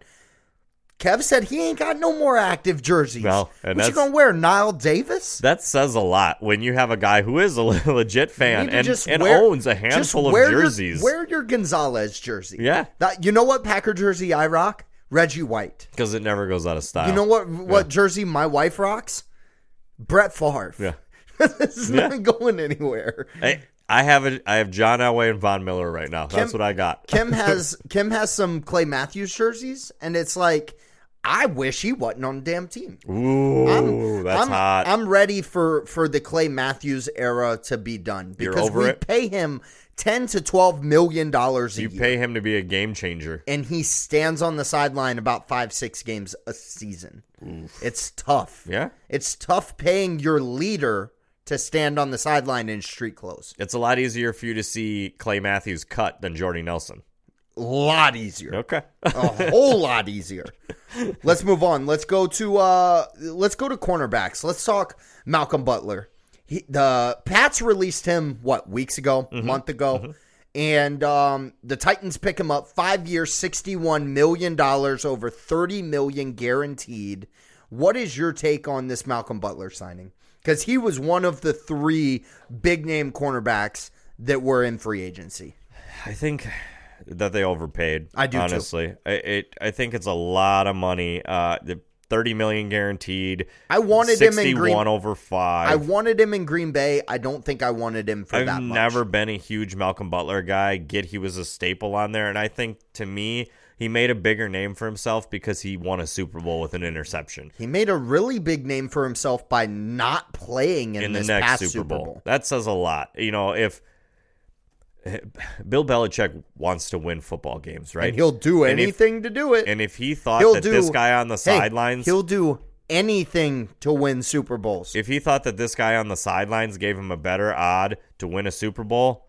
Kev said he ain't got no more active jerseys. No, and what you gonna wear, Niall Davis? That says a lot when you have a guy who is a legit fan and owns a handful of jerseys. Wear your Gonzalez jersey. Yeah. You know what Packer jersey I rock? Reggie White. Because it never goes out of style. You know what jersey my wife rocks? Brett Favre. Yeah. This is not going anywhere. Hey, I have John Elway and Von Miller right now. That's what I got. Kim has some Clay Matthews jerseys, and it's like, I wish he wasn't on the damn team. Ooh, that's hot. I'm ready for the Clay Matthews era to be done because we pay him $10 to $12 million a year. You pay him to be a game changer, and he stands on the sideline about 5-6 games a season. Oof. It's tough. Yeah, it's tough paying your leader to stand on the sideline in street clothes. It's a lot easier for you to see Clay Matthews cut than Jordy Nelson. A lot easier. Okay. A whole lot easier. Let's move on. Let's go to cornerbacks. Let's talk Malcolm Butler. The Pats released him weeks ago, month ago. And the Titans pick him up 5 years, $61 million, over $30 million guaranteed. What is your take on this Malcolm Butler signing? Because he was one of the 3 big-name cornerbacks that were in free agency. I think that they overpaid. I do, honestly. I think it's a lot of money. The $30 million guaranteed. I wanted him in 61 over 5. I wanted him in Green Bay. I don't think I wanted him for that much. I've never been a huge Malcolm Butler guy. He was a staple on there, and I think, to me, he made a bigger name for himself because he won a Super Bowl with an interception. He made a really big name for himself by not playing in this the next past Super Bowl. That says a lot. If Bill Belichick wants to win football games, right? And he'll do anything to do it. And if he thought this guy on the sidelines... He'll do anything to win Super Bowls. If he thought that this guy on the sidelines gave him a better odd to win a Super Bowl,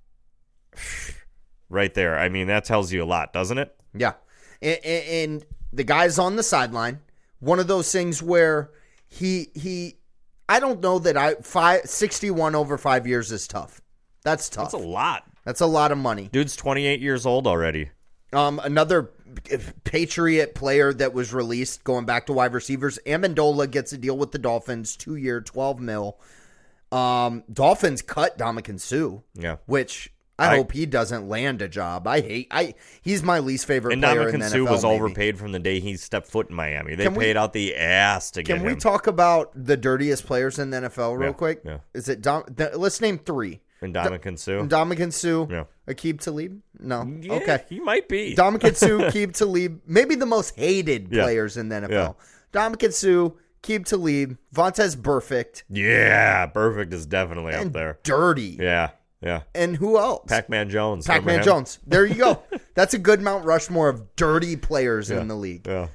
right there. I mean, that tells you a lot, doesn't it? Yeah. And the guy's on the sideline. One of those things where he I don't know that 61 over 5 years is tough. That's tough. That's a lot. That's a lot of money. Dude's 28 years old already. Another Patriot player that was released, going back to wide receivers, Amendola gets a deal with the Dolphins, 2-year, $12 million. Dolphins cut Ndamukong Suh, which I hope he doesn't land a job. He's my least favorite player in the NFL. And Ndamukong Suh was overpaid from the day he stepped foot in Miami. They paid out the ass to get him. Can we talk about the dirtiest players in the NFL real quick? Yeah. Is it let's name 3. Ndamukong Suh. Ndamukong Suh. Yeah. Aqib Talib? No. Yeah, okay. He might be. Ndamukong Suh, Aqib Talib. Maybe the most hated players in the NFL. Yeah. Ndamukong Suh, Aqib Talib, Vontaze Burfict. Yeah, Burfict is definitely up there. Dirty. Yeah. And who else? Pac-Man Jones. Pac-Man Jones. There you go. That's a good Mount Rushmore of dirty players in the league. Yeah.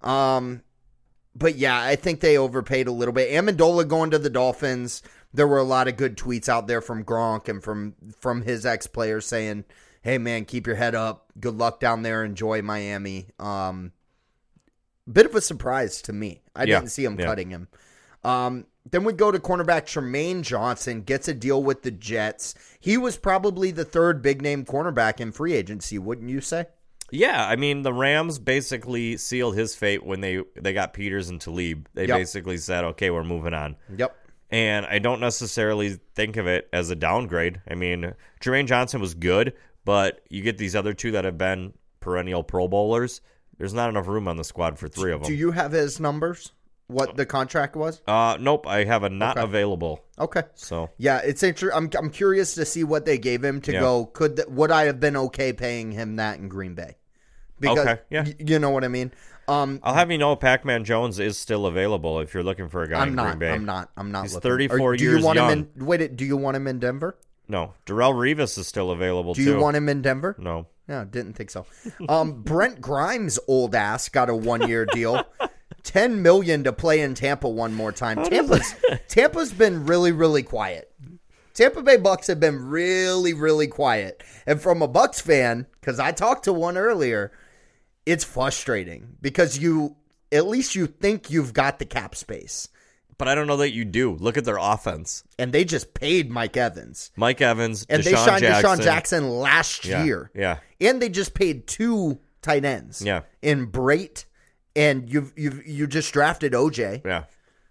But yeah, I think they overpaid a little bit. Amendola going to the Dolphins. There were a lot of good tweets out there from Gronk and from his ex-players saying, hey, man, keep your head up. Good luck down there. Enjoy Miami. Bit of a surprise to me. I didn't see him cutting him. Then we go to cornerback Tremaine Johnson, gets a deal with the Jets. He was probably the 3rd big-name cornerback in free agency, wouldn't you say? Yeah, I mean, the Rams basically sealed his fate when they got Peters and Talib. They basically said, okay, we're moving on. Yep. And I don't necessarily think of it as a downgrade. I mean, Tremaine Johnson was good, but you get these other 2 that have been perennial Pro Bowlers. There's not enough room on the squad for 3 of them. Do you have his numbers? What the contract was? Nope, I have a not available. Okay. So yeah, it's interesting. I'm curious to see what they gave him to go. Would I have been okay paying him that in Green Bay? Because, you know what I mean. I'll have you know, Pac-Man Jones is still available if you're looking for a guy in Green Bay. I'm not. He's looking. 34 years young. Do you want him in Denver? No. Darrelle Revis is still available, too. Do you want him in Denver? No. No, didn't think so. Brent Grimes' old ass got a 1-year deal. $10 million to play in Tampa one more time. Tampa's been really, really quiet. Tampa Bay Bucks have been really, really quiet. And from a Bucks fan, because I talked to one earlier, it's frustrating because at least you think you've got the cap space. But I don't know that you do. Look at their offense. And they just paid Mike Evans. And they signed Deshaun Jackson last year. Yeah. And they just paid 2 tight ends. Yeah. In Brait, and you just drafted OJ. Yeah.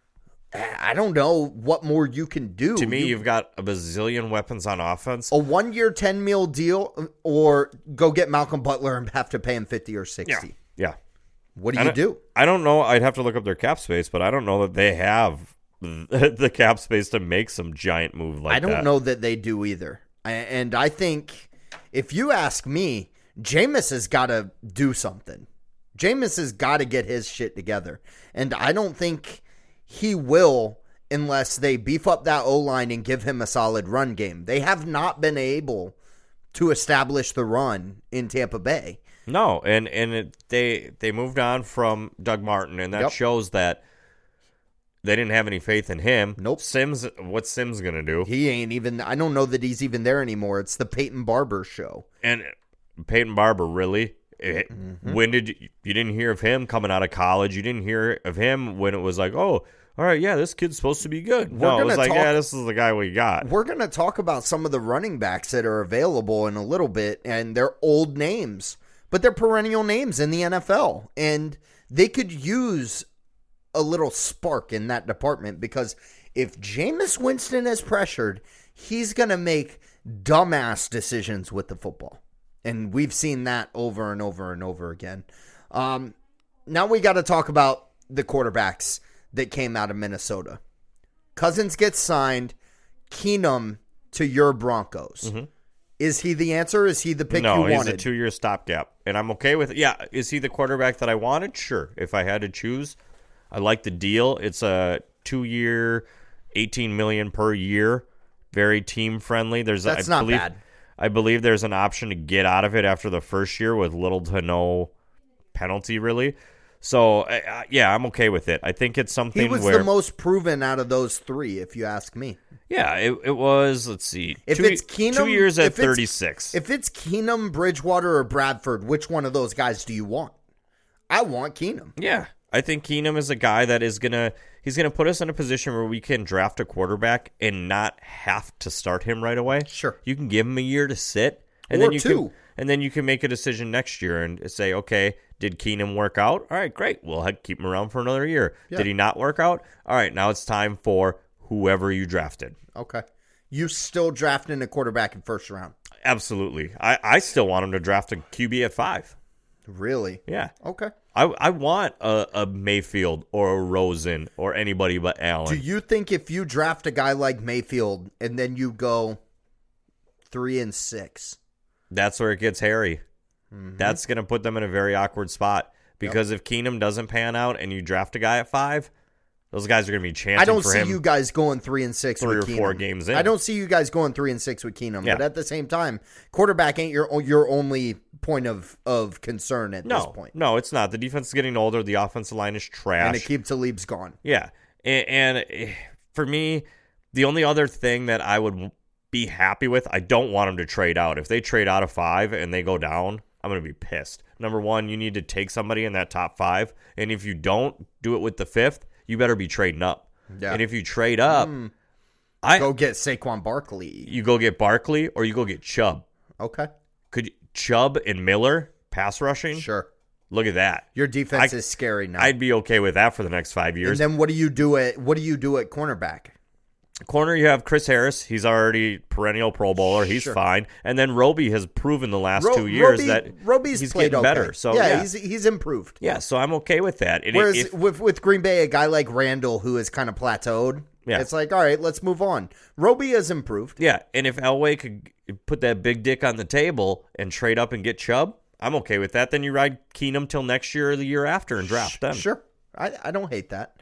I don't know what more you can do. To me, you've got a bazillion weapons on offense. A 1-year, $10 million deal, or go get Malcolm Butler and have to pay him 50 or 60. Yeah. What do you do? I don't know. I'd have to look up their cap space, but I don't know that they have the cap space to make some giant move like that. I don't know that they do either. And I think, if you ask me, Jameis has got to do something. Jameis has got to get his shit together. And I don't think he will unless they beef up that O-line and give him a solid run game. They have not been able to establish the run in Tampa Bay. No, they moved on from Doug Martin, and that shows that they didn't have any faith in him. Nope. What's Sims going to do? He ain't even, I don't know that he's even there anymore. It's the Peyton Barber show. And Peyton Barber, really? When you didn't hear of him coming out of college? You didn't hear of him when it was like, oh, all right, yeah, this kid's supposed to be good. No, it was like, this is the guy we got. We're going to talk about some of the running backs that are available in a little bit, and they're old names, but they're perennial names in the NFL, and they could use a little spark in that department, because if Jameis Winston is pressured, he's going to make dumbass decisions with the football. And we've seen that over and over and over again. Now we got to talk about the quarterbacks that came out of Minnesota. Cousins gets signed. Keenum to your Broncos. Mm-hmm. Is he the answer? Is he the pick you wanted? No, he's a 2-year stopgap, and I'm okay with it. Yeah, is he the quarterback that I wanted? Sure. If I had to choose, I like the deal. It's a 2-year, $18 million per year, very team friendly. That's not bad. I believe there's an option to get out of it after the first year with little to no penalty, really. So, yeah, I'm okay with it. I think it's something where... He was the most proven out of those three, if you ask me. Yeah, it was, let's see. If it's Keenum... 2 years at 36. If it's Keenum, Bridgewater, or Bradford, which one of those guys do you want? I want Keenum. Yeah, I think Keenum is a guy that is he's gonna put us in a position where we can draft a quarterback and not have to start him right away. Sure. You can give him a year to sit. And or then two. And then you can make a decision next year and say, okay, did Keenum work out? All right, great. We'll keep him around for another year. Yeah. Did he not work out? All right, now it's time for whoever you drafted. Okay. You still drafting a quarterback in first round? Absolutely. I still want him to draft a QB at 5. Really? Yeah. Okay. I want a Mayfield or a Rosen or anybody but Allen. Do you think if you draft a guy like Mayfield and then you go 3 and 6... That's where it gets hairy. Mm-hmm. That's going to put them in a very awkward spot. Because if Keenum doesn't pan out and you draft a guy at 5, those guys are going to be chanting for him. I don't see you guys going 3 and 6 with Keenum. 3 or 4 games in. I don't see you guys going 3 and 6 with Keenum. Yeah. But at the same time, quarterback ain't your only point of concern at this point. No, it's not. The defense is getting older. The offensive line is trash. And Aqib Talib's gone. Yeah. And for me, the only other thing that I would be happy with, I don't want them to trade out. If they trade out of 5 and they go down, I'm going to be pissed. Number one, you need to take somebody in that top 5. And if you don't do it with the 5th, you better be trading up. Yeah. And if you trade up, go get Saquon Barkley. You go get Barkley or you go get Chubb. Okay. Chubb and Miller pass rushing? Sure. Look at that. Your defense is scary now. I'd be okay with that for the next 5 years. And then what do you do at cornerback? Corner, you have Chris Harris. He's already perennial Pro Bowler. He's fine. And then Roby has proven the last 2 years that he's getting better. So yeah, he's improved. Yeah, so I'm okay with that. And whereas with Green Bay, a guy like Randall who is kind of plateaued, it's like, all right, let's move on. Roby has improved. Yeah, and if Elway could put that big dick on the table and trade up and get Chubb, I'm okay with that. Then you ride Keenum till next year or the year after and draft them. Sure, I don't hate that.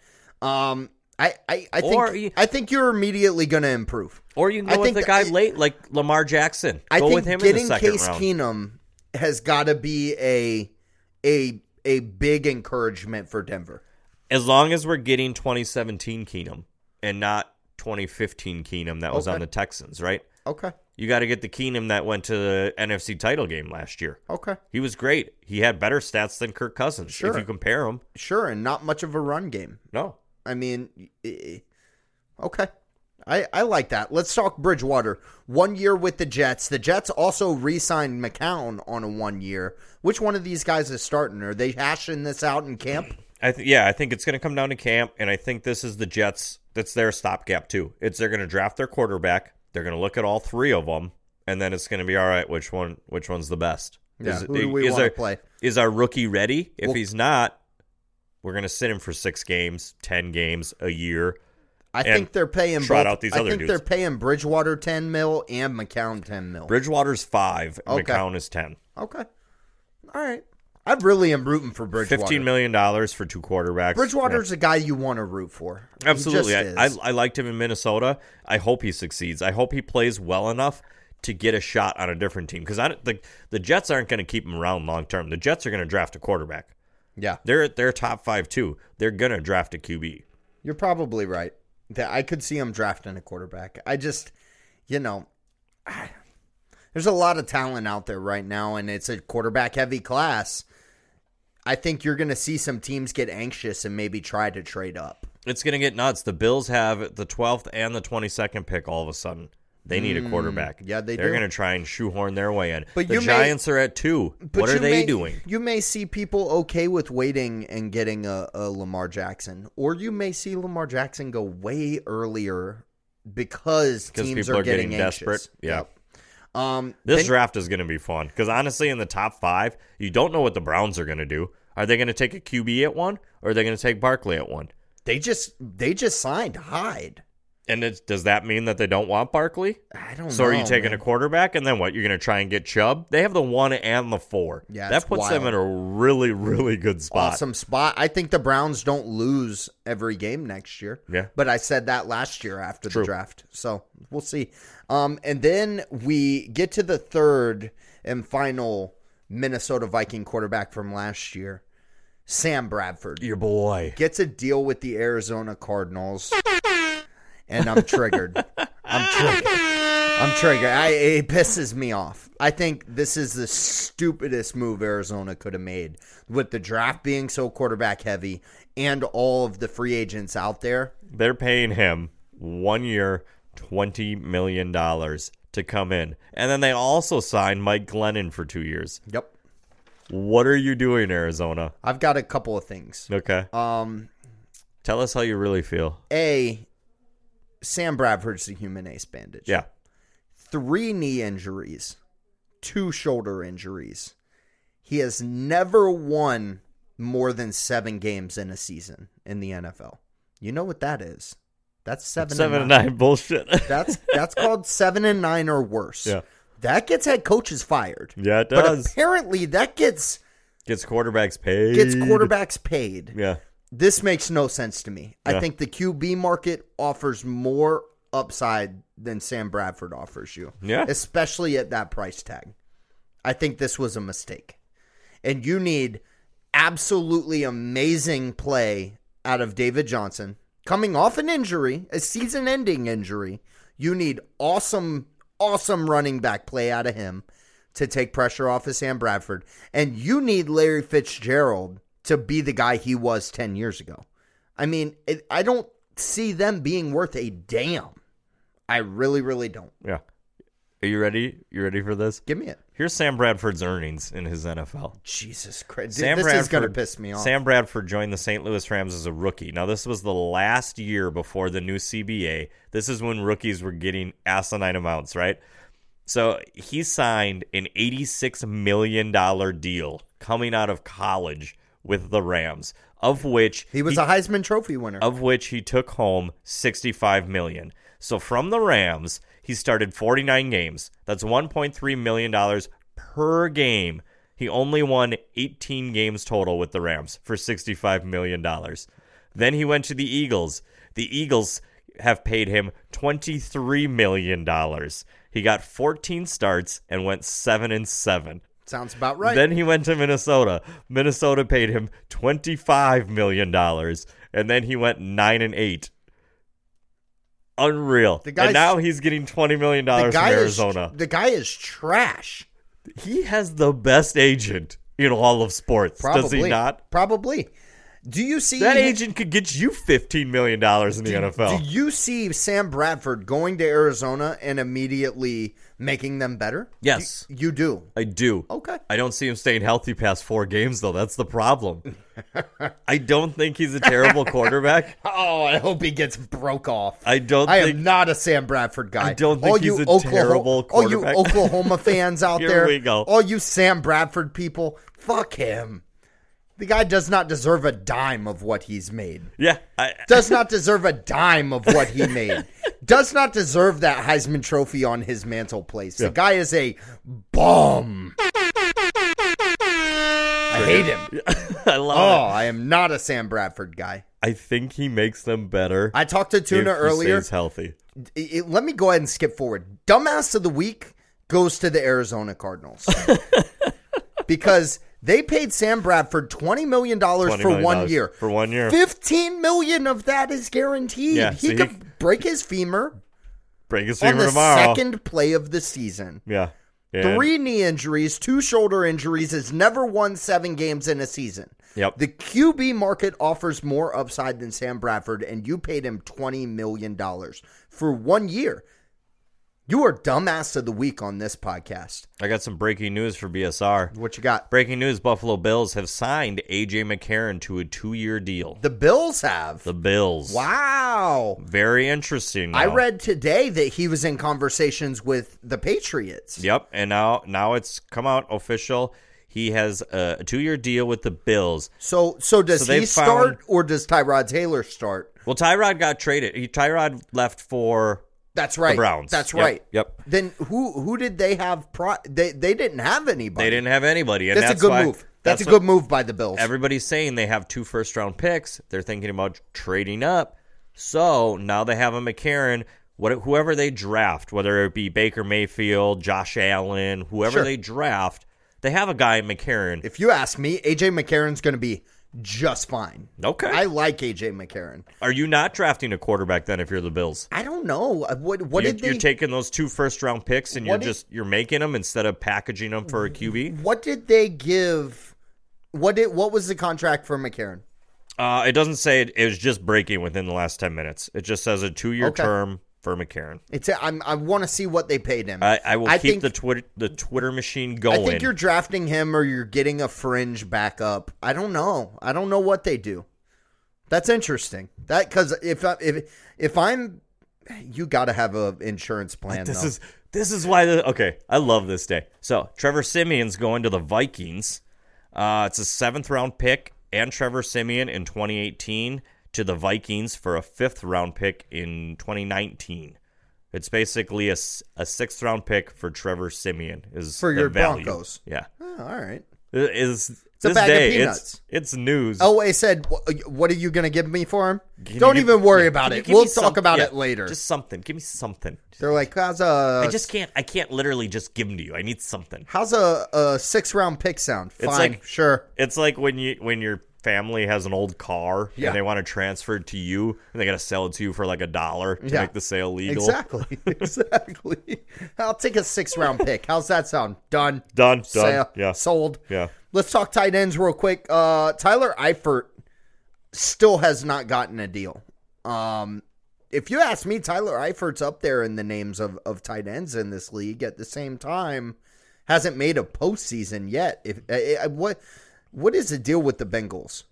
I think you're immediately going to improve. Or you can go with the guy late, like Lamar Jackson. Go with him in the second round. I think getting Case Keenum has got to be a big encouragement for Denver. As long as we're getting 2017 Keenum and not 2015 Keenum that was on the Texans, right? Okay. You got to get the Keenum that went to the NFC title game last year. Okay. He was great. He had better stats than Kirk Cousins, if you compare them. Sure, and not much of a run game. No. I mean, okay. I like that. Let's talk Bridgewater. 1 year with the Jets. The Jets also re-signed McCown on a 1 year. Which one of these guys is starting? Are they hashing this out in camp? I think it's going to come down to camp, and I think this is the Jets. That's their stopgap, too. They're going to draft their quarterback. They're going to look at all 3 of them, and then it's going to be, all right, which one's the best? Yeah, who do we want to play? Is our rookie ready? If he's not, we're going to sit him for 6 games, 10 games, a year. I think they're paying out these other dudes. They're paying Bridgewater $10 million and McCown $10 million. Bridgewater's 5, McCown is 10. Okay. All right. I really am rooting for Bridgewater. $15 million for 2 quarterbacks. Bridgewater's a guy you want to root for. Absolutely. I liked him in Minnesota. I hope he succeeds. I hope he plays well enough to get a shot on a different team. Because the Jets aren't going to keep him around long term. The Jets are going to draft a quarterback. Yeah. They're top 5 too. They're going to draft a QB. You're probably right. I could see him drafting a quarterback. I just, there's a lot of talent out there right now, and it's a quarterback-heavy class. I think you're going to see some teams get anxious and maybe try to trade up. It's going to get nuts. The Bills have the 12th and the 22nd pick all of a sudden. They need a quarterback. Yeah, They're do. going to try and shoehorn their way in. But the Giants are at 2. What are they doing? You may see people okay with waiting and getting a Lamar Jackson, or you may see Lamar Jackson go way earlier because teams people are getting desperate. Anxious. Yeah. This draft is going to be fun because honestly, in the top 5, you don't know what the Browns are going to do. Are they going to take a QB at 1, or are they going to take Barkley at 1? They just signed Hyde. And does that mean that they don't want Barkley? I don't know. So are you taking a quarterback, and then what? You're going to try and get Chubb? They have the 1 and the 4. Yeah, that puts them in a really, really good spot. Awesome spot. I think the Browns don't lose every game next year. Yeah. But I said that last year after the draft. So we'll see. And then we get to the third and final Minnesota Viking quarterback from last year, Sam Bradford. Your boy. Gets a deal with the Arizona Cardinals. And I'm triggered. I'm triggered. It pisses me off. I think this is the stupidest move Arizona could have made with the draft being so quarterback heavy and all of the free agents out there. They're paying him 1 year, $20 million to come in. And then they also signed Mike Glennon for 2 years. Yep. What are you doing, Arizona? I've got a couple of things. Okay. Tell us how you really feel. Sam Bradford's the human ace bandage. Yeah. 3 knee injuries, 2 shoulder injuries. He has never won more than 7 games in a season in the NFL. You know what that is? That's 7-9 bullshit. That's called 7-9 or worse. Yeah. That gets head coaches fired. Yeah, it does. But apparently that gets quarterbacks paid. Yeah. This makes no sense to me. I think the QB market offers more upside than Sam Bradford offers you. Yeah. Especially at that price tag. I think this was a mistake. And you need absolutely amazing play out of David Johnson. Coming off an injury, a season-ending injury, you need awesome running back play out of him to take pressure off of Sam Bradford. And you need Larry Fitzgerald to be the guy he was 10 years ago. I mean, I don't see them being worth a damn. I really, really don't. Yeah. Are you ready? You ready for this? Give me it. Here's Sam Bradford's earnings in his NFL. Jesus Christ. This is going to piss me off. Sam Bradford joined the St. Louis Rams as a rookie. Now, this was the last year before the new CBA. This is when rookies were getting asinine amounts, right? So he signed an $86 million deal coming out of college with the Rams, of which he was a Heisman Trophy winner, of which he took home $65 million. So from the Rams, he started 49 games. That's $1.3 million per game. He only won 18 games total with the Rams for $65 million. Then he went to the Eagles. The Eagles have paid him $23 million. He got 14 starts and went 7-7. Sounds about right. Then he went to Minnesota. Minnesota paid him $25 million. And then he went 9-8. Unreal. And now he's getting $20 million from Arizona. The guy is trash. He has the best agent in all of sports. Probably. Does he not? Probably. Do you see that agent could get you $15 million in the NFL? Do you see Sam Bradford going to Arizona and immediately making them better? Yes. You do? I do. Okay. I don't see him staying healthy past 4 games, though. That's the problem. I don't think he's a terrible quarterback. Oh, I hope he gets broke off. I am not a Sam Bradford guy. I don't think he's a terrible quarterback. All you Oklahoma fans out there. Here we go. All you Sam Bradford people, fuck him. The guy does not deserve a dime of what he's made. Yeah. Does not deserve a dime of what he made. Does not deserve that Heisman Trophy on his mantle place. Yeah. The guy is a bum. I hate him. I love it. I am not a Sam Bradford guy. I think he makes them better. I talked to Tuna earlier. Stays healthy. Let me go ahead and skip forward. Dumbass of the week goes to the Arizona Cardinals. Because they paid Sam Bradford $20 million for 1 year. For 1 year. $15 million of that is guaranteed. Yeah, he could break his femur. On the tomorrow. Second play of the season. Yeah. 3 knee injuries, 2 shoulder injuries, has never won 7 games in a season. Yep. The QB market offers more upside than Sam Bradford, and you paid him $20 million for 1 year. You are dumbass of the week on this podcast. I got some breaking news for BSR. What you got? Breaking news, Buffalo Bills have signed A.J. McCarron to a 2-year deal. The Bills have. The Bills. Wow. Very interesting. Now. I read today that he was in conversations with the Patriots. Yep, and now it's come out official. He has a 2-year deal with the Bills. So does he start or does Tyrod Taylor start? Well, Tyrod got traded. Tyrod left for That's right. the Browns. That's right. Yep. Then who did they have? They didn't have anybody. They didn't have anybody. And that's a good move. That's a good move by the Bills. Everybody's saying they have 2 first-round picks. They're thinking about trading up. So now they have a McCarron. Whoever they draft, whether it be Baker Mayfield, Josh Allen, whoever they draft, they have a guy in McCarron. If you ask me, A.J. McCarron's going to be just fine. Okay. I like A.J. McCarron. Are you not drafting a quarterback then if you're the Bills? I don't know. What did they... You're taking those 2 first-round picks and you're making them instead of packaging them for a QB? What did they give... What was the contract for McCarron? It doesn't say it was just breaking within the last 10 minutes. It just says a 2-year term for McCarron. I want to see what they paid him. I will keep the Twitter machine going. I think you're drafting him or you're getting a fringe backup. I don't know. I don't know what they do. That's interesting. That because if I'm, you got to have an insurance plan. This is why I love this day. So Trevor Siemian's going to the Vikings. It's a 7th-round pick and Trevor Siemian in 2018. To the Vikings for a 5th-round pick in 2019. It's basically a 6th-round pick for Trevor Siemian. Is for your value. Broncos. Yeah. Oh, all right. It's a bag of peanuts. It's news. Oh, I said, what are you going to give me for him? Don't even worry about it. We'll talk about it later. Just something. Give me something. They're like, how's I can't literally just give them to you. I need something. How's a 6th-round pick sound? Fine, sure. It's like when your family has an old car and they want to transfer it to you and they got to sell it to you for like $1 to make the sale legal. Exactly. I'll take a 6th-round pick. How's that sound? Done. Sale. Yeah. Sold. Yeah. Let's talk tight ends real quick. Tyler Eifert still has not gotten a deal. If you ask me, Tyler Eifert's up there in the names of tight ends in this league. At the same time, hasn't made a postseason yet. What is the deal with the Bengals?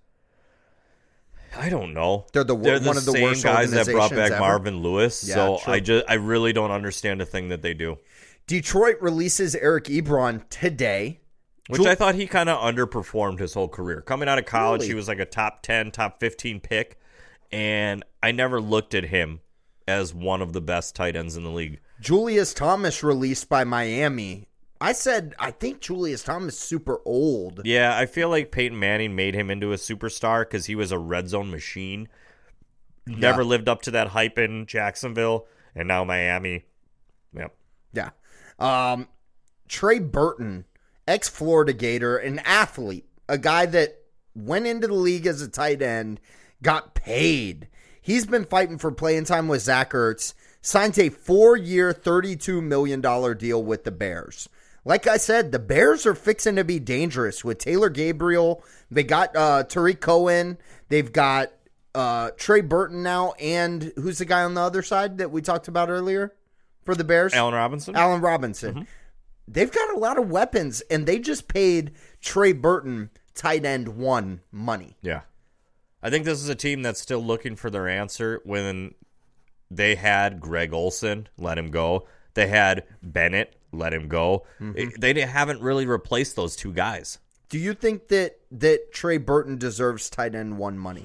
I don't know. They're one of the same worst guys that brought back ever. Marvin Lewis. Yeah, so true. I really don't understand a thing that they do. Detroit releases Eric Ebron today. Which I thought he kind of underperformed his whole career. Coming out of college, Really? He was like a top 10, top 15 pick. And I never looked at him as one of the best tight ends in the league. Julius Thomas released by Miami. I think Julius Thomas is super old. Yeah, I feel like Peyton Manning made him into a superstar because he was a red zone machine. Never lived up to that hype in Jacksonville, and now Miami. Yep. Yeah. Trey Burton, ex-Florida Gator, an athlete, a guy that went into the league as a tight end, got paid. He's been fighting for playing time with Zach Ertz, signed a 4-year, $32 million deal with the Bears. Like I said, the Bears are fixing to be dangerous with Taylor Gabriel. They got Tariq Cohen. They've got Trey Burton now. And who's the guy on the other side that we talked about earlier for the Bears? Allen Robinson. Mm-hmm. They've got a lot of weapons, and they just paid Trey Burton tight end 1 money. Yeah. I think this is a team that's still looking for their answer. When they had Greg Olsen, let him go. They had Bennett, let him go. Mm-hmm. They haven't really replaced those 2 guys. Do you think that Trey Burton deserves tight end 1 money?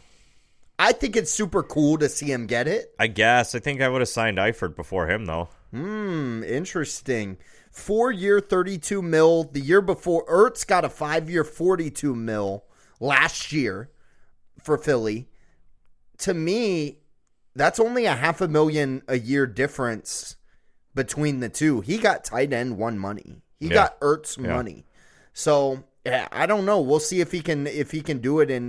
I think it's super cool to see him get it. I guess. I think I would have signed Eifert before him, though. Interesting. 4-year, $32 million. The year before, Ertz got a 5-year, $42 million last year for Philly. To me, that's only a $500,000 a year difference between the two. He got tight end 1 money. He got Ertz money. So I don't know. We'll see if he can do it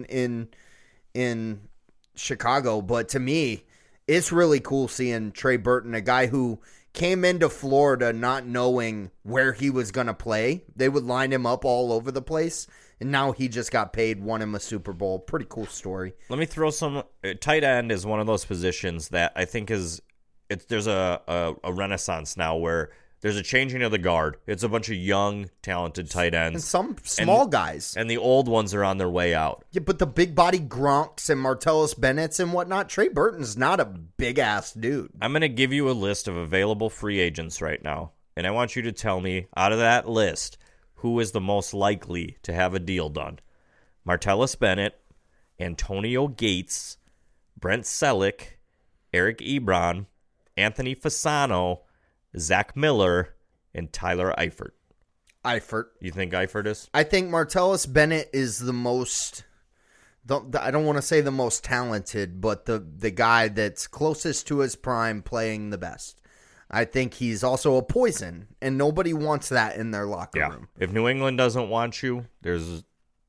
in Chicago. But to me, it's really cool seeing Trey Burton, a guy who came into Florida not knowing where he was going to play. They would line him up all over the place. And now he just got paid, won him a Super Bowl. Pretty cool story. Let me throw some. Tight end is one of those positions that I think there's a renaissance now where there's a changing of the guard. It's a bunch of young, talented tight ends. And some small guys. And the old ones are on their way out. Yeah, but the big body Gronks and Martellus Bennett's and whatnot, Trey Burton's not a big-ass dude. I'm going to give you a list of available free agents right now, and I want you to tell me, out of that list, who is the most likely to have a deal done. Martellus Bennett, Antonio Gates, Brent Selleck, Eric Ebron, Anthony Fasano, Zach Miller, and Tyler Eifert. Eifert. You think Eifert is? I think Martellus Bennett is the most, I don't want to say the most talented, but the guy that's closest to his prime playing the best. I think he's also a poison, and nobody wants that in their locker room. If New England doesn't want you, there's...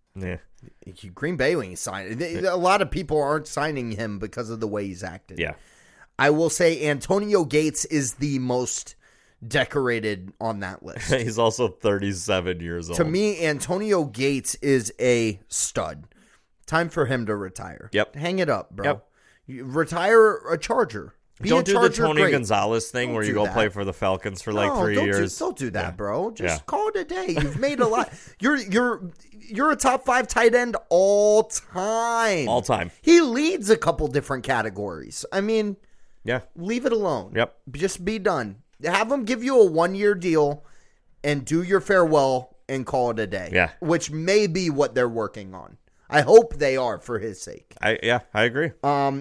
Green Bay when he signed. A lot of people aren't signing him because of the way he's acted. Yeah. I will say Antonio Gates is the most decorated on that list. He's also 37 years old. To me, Antonio Gates is a stud. Time for him to retire. Yep. Hang it up, bro. Yep. You retire a Charger. Don't do the Tony Gonzalez thing where you go play for the Falcons for like 3 years. Don't do that, bro. Just call it a day. You've made a lot. You're a top 5 tight end all time. All time. He leads a couple different categories. I mean, leave it alone. Yep. Just be done. Have him give you a 1-year deal and do your farewell and call it a day. Yeah. Which may be what they're working on. I hope they are for his sake. I agree.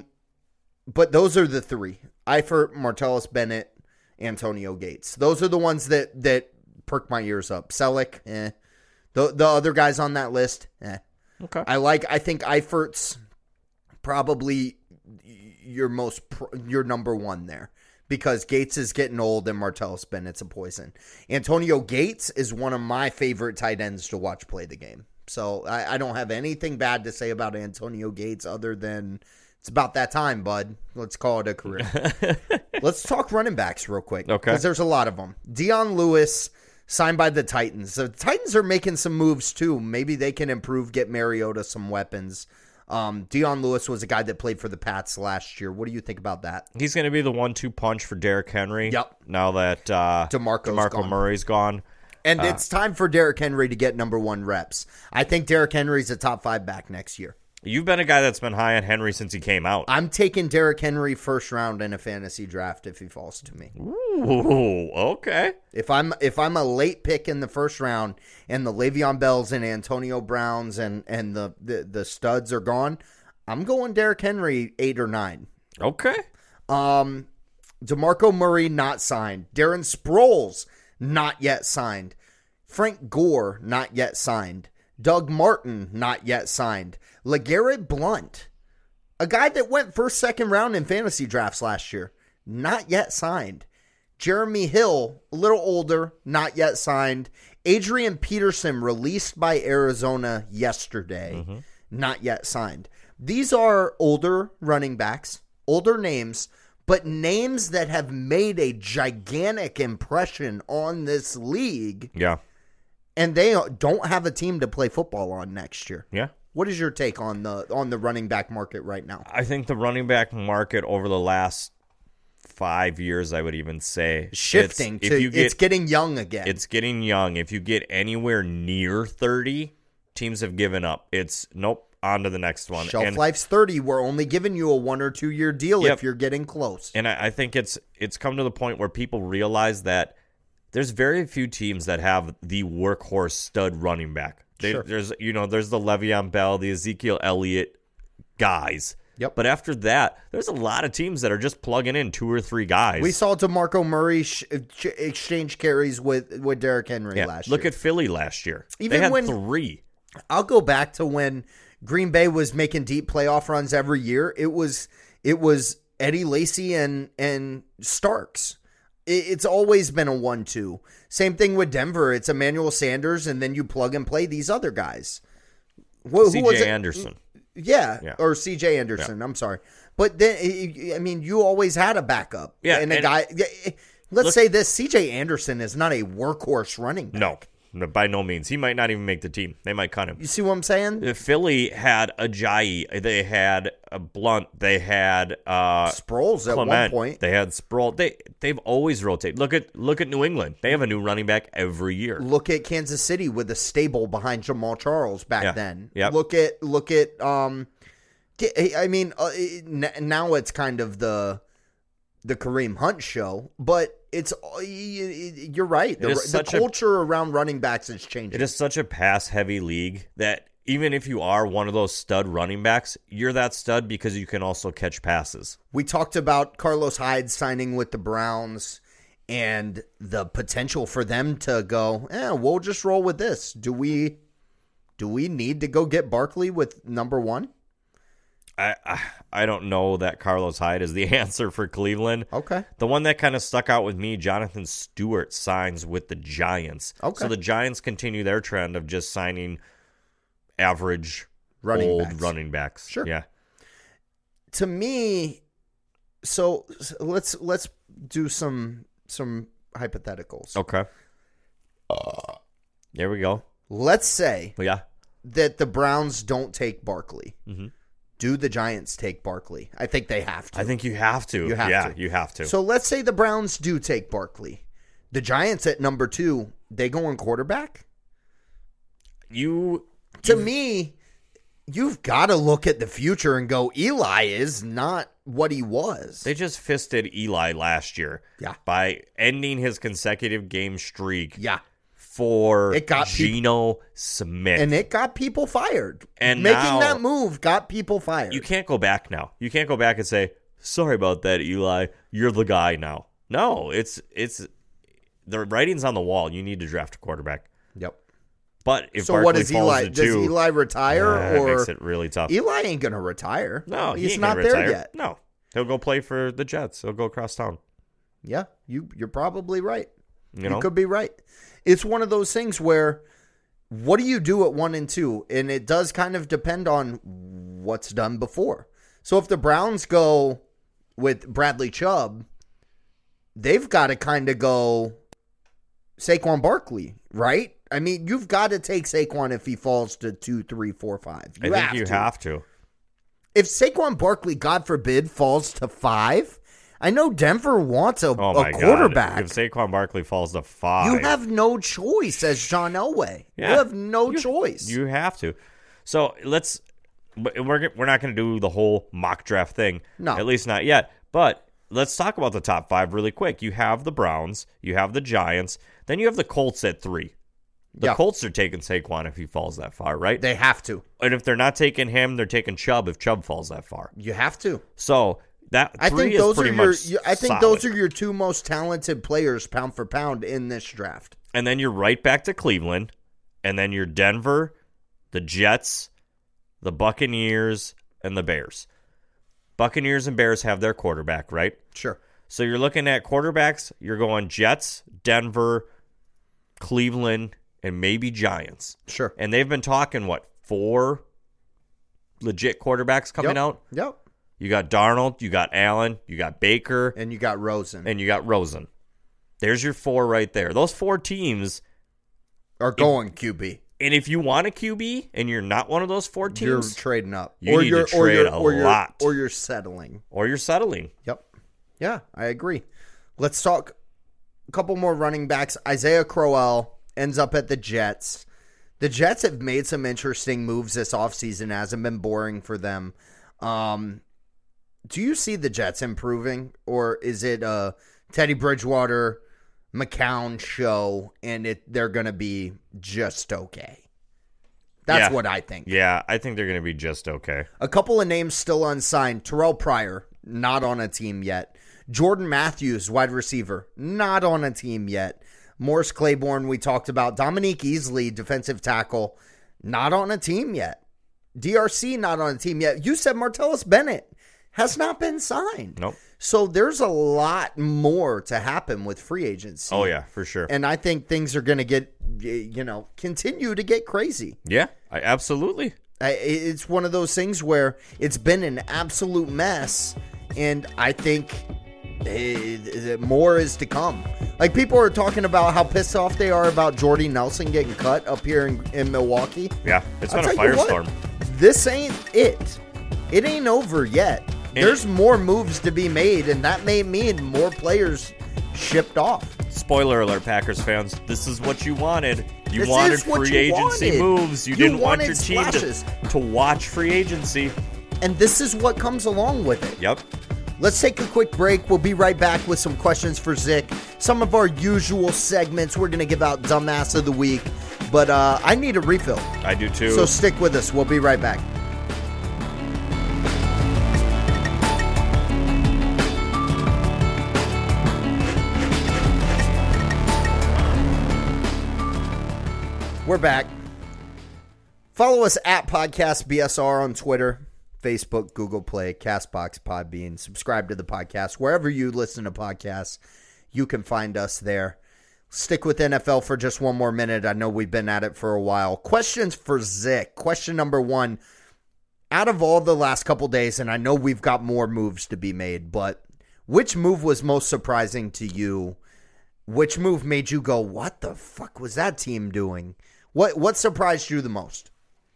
But those are the 3. Eifert, Martellus Bennett, Antonio Gates. Those are the ones that perk my ears up. Selleck, The other guys on that list, Okay. I think Eifert's probably your number one there because Gates is getting old and Martellus Bennett's a poison. Antonio Gates is one of my favorite tight ends to watch play the game. So I don't have anything bad to say about Antonio Gates other than it's about that time, bud. Let's call it a career. Let's talk running backs real quick. Okay. Because there's a lot of them. Dion Lewis signed by the Titans. The Titans are making some moves too. Maybe they can improve, get Mariota some weapons. Dion Lewis was a guy that played for the Pats last year. What do you think about that? He's going to be the 1-2 punch for Derrick Henry. Yep. Now that DeMarco Murray's gone. And it's time for Derrick Henry to get number 1 reps. I think Derrick Henry's a top 5 back next year. You've been a guy that's been high on Henry since he came out. I'm taking Derrick Henry first round in a fantasy draft if he falls to me. Ooh, okay. If I'm a late pick in the first round and the Le'Veon Bells and Antonio Browns and the studs are gone, I'm going Derrick Henry 8 or 9. Okay. DeMarco Murray not signed. Darren Sproles not yet signed. Frank Gore not yet signed. Doug Martin not yet signed. LeGarrette Blount, a guy that went first, second round in fantasy drafts last year, not yet signed. Jeremy Hill, a little older, not yet signed. Adrian Peterson, released by Arizona yesterday, not yet signed. These are older running backs, older names, but names that have made a gigantic impression on this league. Yeah. And they don't have a team to play football on next year. Yeah. What is your take on the running back market right now? I think the running back market over the last 5 years, I would even say, shifting. It's getting young again. It's getting young. If you get anywhere near 30, teams have given up. It's nope, on to the next one. Shelf life's 30. We're only giving you a 1 or 2 year deal if you're getting close. And I think it's come to the point where people realize that there's very few teams that have the workhorse stud running back. There's the Le'Veon Bell, the Ezekiel Elliott guys. Yep. But after that, there's a lot of teams that are just plugging in 2 or 3 guys. We saw DeMarco Murray exchange carries with Derrick Henry last year. Look at Philly last year. Even they had 3. I'll go back to when Green Bay was making deep playoff runs every year. It was Eddie Lacy and Starks. It's always been a 1-2. Same thing with Denver. It's Emmanuel Sanders, and then you plug and play these other guys. C.J. Anderson. Yeah, or C.J. Anderson. Yeah. I'm sorry. But then, I mean, you always had a backup. Yeah. And a guy, let's say this, C.J. Anderson is not a workhorse running back. by no means. He might not even make the team. They might cut him. You see what I'm saying? Philly had Ajayi. They had Blunt. They had Sproles at Clement. one point. They had Sproul. They've always rotated. Look at New England. They have a new running back every year. Look at Kansas City with a stable behind Jamal Charles back then. Yep. Look at I mean, now it's kind of the Kareem Hunt show, but you're right. The culture around running backs is changing. It is such a pass-heavy league that even if you are one of those stud running backs, you're that stud because you can also catch passes. We talked about Carlos Hyde signing with the Browns and the potential for them to go, we'll just roll with this. Do we need to go get Barkley with number one? I don't know that Carlos Hyde is the answer for Cleveland. Okay. The one that kind of stuck out with me, Jonathan Stewart signs with the Giants. Okay. So the Giants continue their trend of just signing average running backs. Sure. Yeah. To me, so let's do some hypotheticals. Okay. There we go. Let's say Yeah. that the Browns don't take Barkley. Mm-hmm. Do the Giants take Barkley? I think they have to. I think you have to. You have to. You have to. So let's say the Browns do take Barkley. The Giants at number 2, they go on quarterback? To me, you've got to look at the future and go, Eli is not what he was. They just fisted Eli last year. Yeah. By ending his consecutive game streak. Yeah. For it got Geno Smith. And it got people fired. And making now, that move got people fired. You can't go back now. You can't go back and say, sorry about that, Eli. You're the guy now. No, it's the writing's on the wall. You need to draft a quarterback. Yep. But if so Barkley what does falls Eli? to Does 2, Eli retire? It or makes it really tough. Eli ain't going to retire. No, he's ain't not gonna there retire. yet. No, he'll go play for the Jets. He'll go across town. Yeah, you're probably right. You know? You could be right. It's one of those things where, what do you do at 1 and 2? And it does kind of depend on what's done before. So if the Browns go with Bradley Chubb, they've got to kind of go Saquon Barkley, right? I mean, you've got to take Saquon if he falls to 2, 3, 4, 5. I think you have to. If Saquon Barkley, God forbid, falls to 5, I know Denver wants a quarterback. God. If Saquon Barkley falls to 5. You have no choice as John Elway. Yeah. You have no choice. You have to. So we're not going to do the whole mock draft thing. No. At least not yet. But let's talk about the top 5 really quick. You have the Browns. You have the Giants. Then you have the Colts at 3. The Colts are taking Saquon if he falls that far, right? They have to. And if they're not taking him, they're taking Chubb if Chubb falls that far. You have to. So that I think is pretty much solid. those are your 2 most talented players pound for pound in this draft. And then you're right back to Cleveland, and then you're Denver, the Jets, the Buccaneers, and the Bears. Buccaneers and Bears have their quarterback, right? Sure. So you're looking at quarterbacks, you're going Jets, Denver, Cleveland, and maybe Giants. Sure. And they've been talking, 4 legit quarterbacks coming out? Yep. You got Darnold, you got Allen, you got Baker. And you got Rosen. And you got Rosen. There's your 4 right there. Those 4 teams are going QB. And if you want a QB and you're not one of those 4 teams, you're trading up. You need to trade a lot. Or you're settling. Yep. Yeah, I agree. Let's talk a couple more running backs. Isaiah Crowell ends up at the Jets. The Jets have made some interesting moves this offseason. Hasn't been boring for them. Do you see the Jets improving, or is it a Teddy Bridgewater, McCown show, and they're going to be just okay? That's what I think. Yeah, I think they're going to be just okay. A couple of names still unsigned. Terrell Pryor, not on a team yet. Jordan Matthews, wide receiver, not on a team yet. Morris Claiborne, we talked about. Dominique Easley, defensive tackle, not on a team yet. DRC, not on a team yet. You said Martellus Bennett has not been signed. Nope. So there's a lot more to happen with free agency. Oh, yeah, for sure. And I think things are going to get, continue to get crazy. Yeah, absolutely. It's one of those things where it's been an absolute mess. And I think more is to come. Like, people are talking about how pissed off they are about Jordy Nelson getting cut up here in Milwaukee. Yeah, it's been I'll a tell you what, firestorm. this ain't it. It ain't over yet. There's more moves to be made, and that may mean more players shipped off. Spoiler alert, Packers fans. This is what you wanted. You This wanted is what free you agency wanted. moves. You You didn't want your wanted team splashes. to watch free agency. And this is what comes along with it. Yep. Let's take a quick break. We'll be right back with some questions for Zick. Some of our usual segments. We're going to give out Dumbass of the Week. But I need a refill. I do too. So stick with us. We'll be right back. We're back. Follow us at Podcast BSR on Twitter, Facebook, Google Play, CastBox, Podbean. Subscribe to the podcast. Wherever you listen to podcasts, you can find us there. Stick with NFL for just one more minute. I know we've been at it for a while. Questions for Zick. Question number one. Out of all the last couple days, and I know we've got more moves to be made, but which move was most surprising to you? Which move made you go, what the fuck was that team doing? What surprised you the most?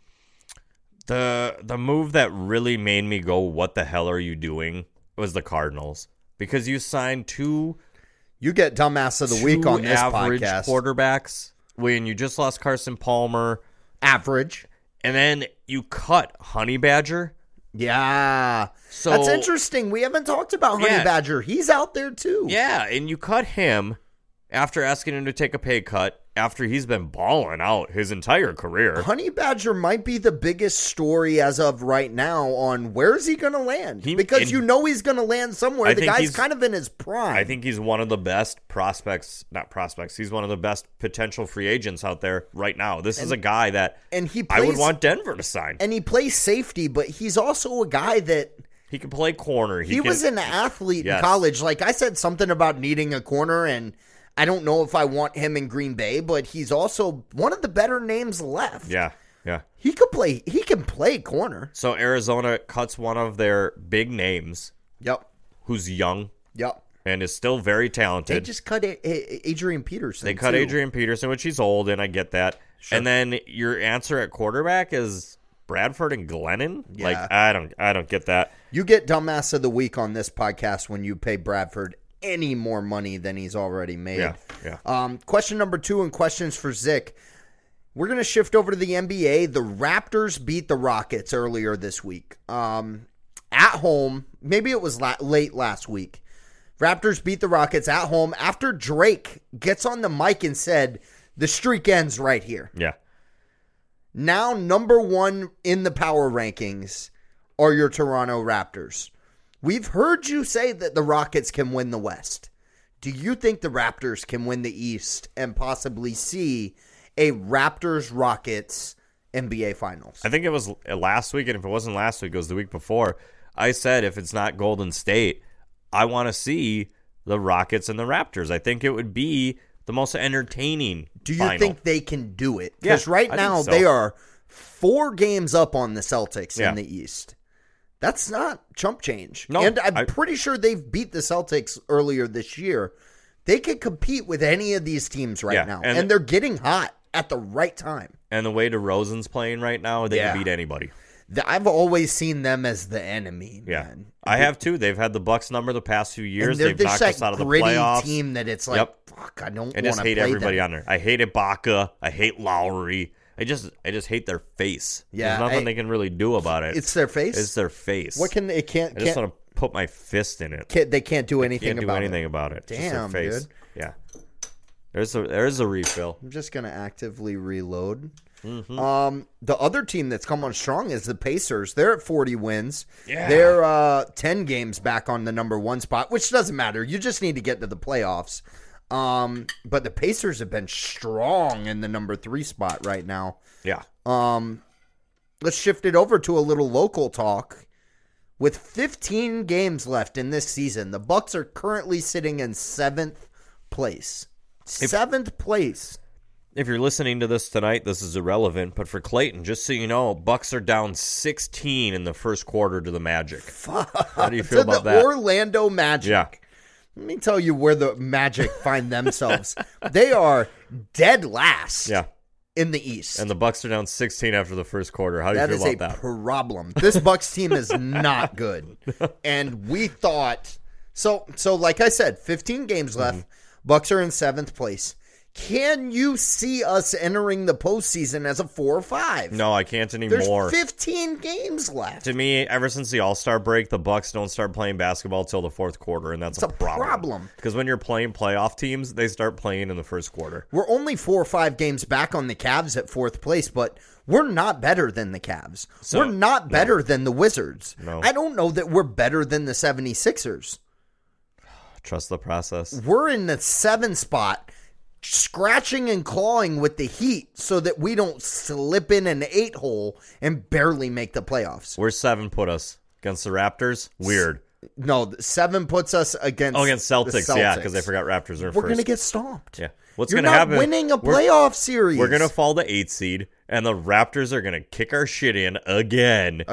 The move that really made me go, what the hell are you doing, was the Cardinals. Because you signed two You get Dumbass of the Week on this average podcast. quarterbacks when you just lost Carson Palmer. Average. And then you cut Honey Badger. Yeah. So That's interesting. We haven't talked about Honey Yeah. Badger. He's out there too. Yeah, and you cut him after asking him to take a pay cut after he's been balling out his entire career. Honey Badger might be the biggest story as of right now on where is he going to land? Because you know he's going to land somewhere. I The think guy's he's- kind of in his prime. I think he's one of the best prospects, not prospects. He's one of the best potential free agents out there right now. This is a guy that and he I would plays- want Denver to sign. And he plays safety, but he's also a guy that He can play corner. he was an athlete Yes. in college. Like I said something about needing a corner, and I don't know if I want him in Green Bay, but he's also one of the better names left. Yeah. He can play corner. So Arizona cuts one of their big names Yep. who's young Yep. and is still very They talented. just cut Adrian Peterson. They cut too. Adrian Peterson, which he's old, and I get that. Sure. And then your answer at quarterback is Bradford and Glennon? Yeah. Like, I don't get that. You get Dumbass of the Week on this podcast when you pay Bradford any more money than he's already made. Yeah. Question number 2 and questions for Zick. We're going to shift over to the NBA. The Raptors beat the Rockets earlier this week. At home, maybe it was late last week. Raptors beat the Rockets at home after Drake gets on the mic and said, the streak ends right here. Yeah. Now, number 1 in the power rankings are your Toronto Raptors. We've heard you say that the Rockets can win the West. Do you think the Raptors can win the East and possibly see a Raptors-Rockets NBA Finals? I think it was last week, and if it wasn't last week, it was the week before. I said if it's not Golden State, I want to see the Rockets and the Raptors. I think it would be the most entertaining Do you final. think they can do it? Yeah, Because right I now think so. they are 4 games up on the Celtics Yeah. in the East. That's not chump change. No, and I'm pretty sure they've beat the Celtics earlier this year. They could compete with any of these teams right Yeah, now. and- And they're getting hot at the right time. And the way DeRozan's playing right now, they Yeah. can beat anybody. I've always seen them as the enemy. Yeah, Man. I have too. They've had the Bucks number the past few years. And they're They've just knocked that us out of the gritty playoffs. team that it's like, Yep. fuck, I don't want I to just hate play everybody them. on there. I hate Ibaka. I hate Lowry. I just hate their face. Yeah, There's nothing they can really do about it. It's their face. It's their face. What can they can't? I just want to put my fist in it. They can't do anything Can't do about anything it. about it. Just Damn, their face. dude. Yeah. There's a refill. I'm just gonna actively reload. Mm-hmm. The other team that's come on strong is the Pacers. They're at 40 wins. Yeah. They're 10 games back on the number 1 spot, which doesn't matter. You just need to get to the playoffs. But the Pacers have been strong in the number 3 spot right now. Yeah. Let's shift it over to a little local talk. With 15 games left in this season, the Bucks are currently sitting in 7th place. 7th place. If you're listening to this tonight, this is irrelevant. But for Clayton, just so you know, Bucks are down 16 in the first quarter to the Magic. How do you feel To about the that? Orlando Magic. Yeah. Let me tell you where the Magic find themselves. They are dead last in the East. And the Bucks are down 16 after the first quarter. How do you feel about that? That is a problem. This Bucks team is not good. And we thought, so like I said, 15 games left. Bucks are in 7th place. Can you see us entering the postseason as a 4 or 5? No, I can't anymore. There's 15 games left. To me, ever since the All-Star break, the Bucks don't start playing basketball till the fourth quarter, and that's a problem. Because when you're playing playoff teams, they start playing in the first quarter. We're only 4 or 5 games back on the Cavs at 4th place, but we're not better than the Cavs. We're not better than the Wizards. No. I don't know that we're better than the 76ers. Trust the process. We're in the 7 spot, scratching and clawing with the Heat so that we don't slip in an 8 hole and barely make the playoffs. Where's 7 put us? Against the Raptors? Weird. No, 7 puts us against Celtics. the Celtics. Yeah, because they forgot Raptors are first. We're going to get stomped. Yeah. What's You're going to happen? You're not winning a playoff series. We're going to fall to 8 seed, and the Raptors are going to kick our shit in again.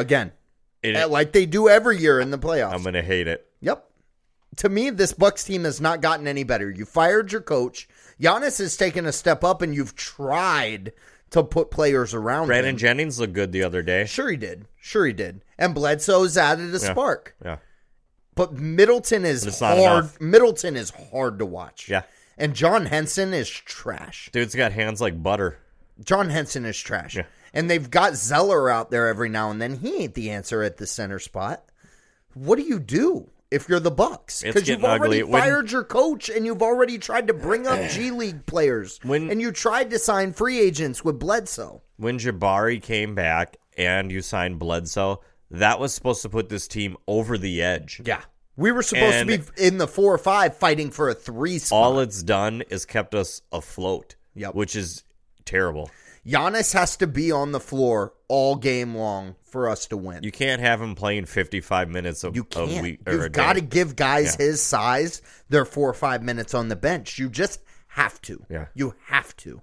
Like they do every year in the playoffs. I'm going to hate it. Yep. To me, this Bucks team has not gotten any better. You fired your coach. Giannis has taken a step up, and you've tried to put players around Brandon him. Jennings looked good the other day. Sure he did. And Bledsoe's added a spark. Yeah. But Middleton is hard. Middleton is hard to watch. Yeah. And John Henson is trash. Dude's got hands like butter. John Henson is trash. Yeah. And they've got Zeller out there every now and then. He ain't the answer at the center spot. What do you do if you're the Bucks? Because you've already fired your coach and you've already tried to bring up G League players. And you tried to sign free agents with Bledsoe. When Jabari came back and you signed Bledsoe, that was supposed to put this team over the edge. Yeah. We were supposed to be in the 4 or 5 fighting for a 3 spot. All it's done is kept us afloat, which is terrible. Giannis has to be on the floor all game long for us to win. You can't have him playing 55 minutes a week or a day. You've got to give guys his size their 4 or 5 minutes on the bench. You just have to. Yeah. You have to.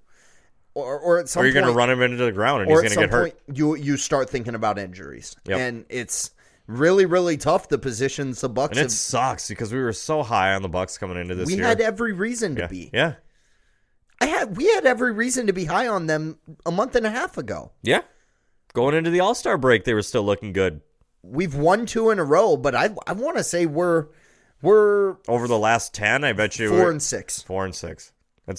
Or at some point, you're going to run him into the ground and he's going to get hurt. You start thinking about injuries. Yep. And it's really, really tough, the positions the Bucks have. And it sucks because we were so high on the Bucks coming into this year. We had every reason to be. Yeah. We had every reason to be high on them a month and a half ago. Yeah. Going into the All-Star break, they were still looking good. We've won 2 in a row, but I want to say we're over the last 10, I bet you 4 and 6. 4 and 6.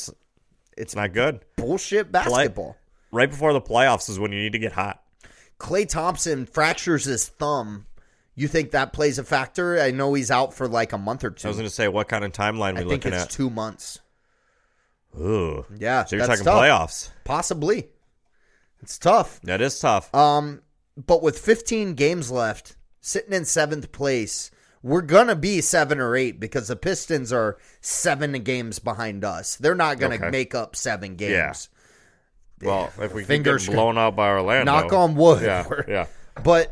It's not good. Bullshit basketball. Right before the playoffs is when you need to get hot. Klay Thompson fractures his thumb. You think that plays a factor? I know he's out for like a month or 2. I was going to say, what kind of timeline are we looking at? I think it's 2 months. Ooh. Yeah, so you're talking tough. Playoffs. Possibly. It's tough. That is tough. But with 15 games left, sitting in 7th place, we're going to be 7 or 8 because the Pistons are 7 games behind us. They're not going to make up 7 games. Yeah. Well, if we can get blown out by Orlando. Knock on wood. Yeah. But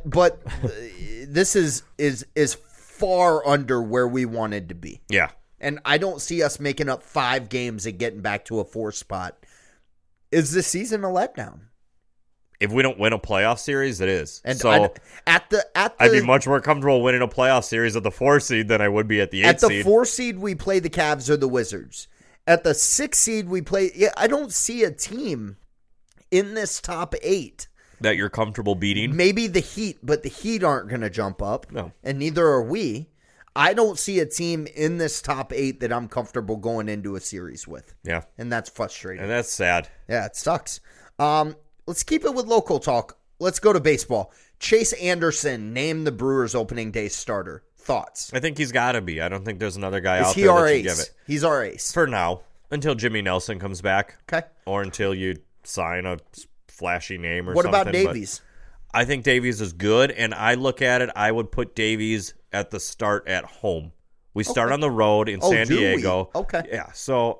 this is far under where we wanted to be. Yeah. And I don't see us making up 5 games and getting back to a 4 spot. Is this season a letdown? If we don't win a playoff series, it is. And so I'd be much more comfortable winning a playoff series at the 4 seed than I would be at the 8 seed. At the 4 seed, we play the Cavs or the Wizards. At the 6 seed, we play. Yeah, I don't see a team in this top 8 that you're comfortable beating. Maybe the Heat, but the Heat aren't going to jump up. No, and neither are we. I don't see a team in this top 8 that I'm comfortable going into a series with. Yeah. And that's frustrating. And that's sad. Yeah, it sucks. Let's keep it with local talk. Let's go to baseball. Chase Anderson named the Brewers opening day starter. Thoughts? I think he's got to be. I don't think there's another guy out there that should give it. He's our ace. For now, until Jimmy Nelson comes back. Okay. Or until you sign a flashy name or something. What something. about Davies? I think Davies is good, and I look at it, I would put Davies at the start at home. We start on the road in San Diego. Okay. Yeah, so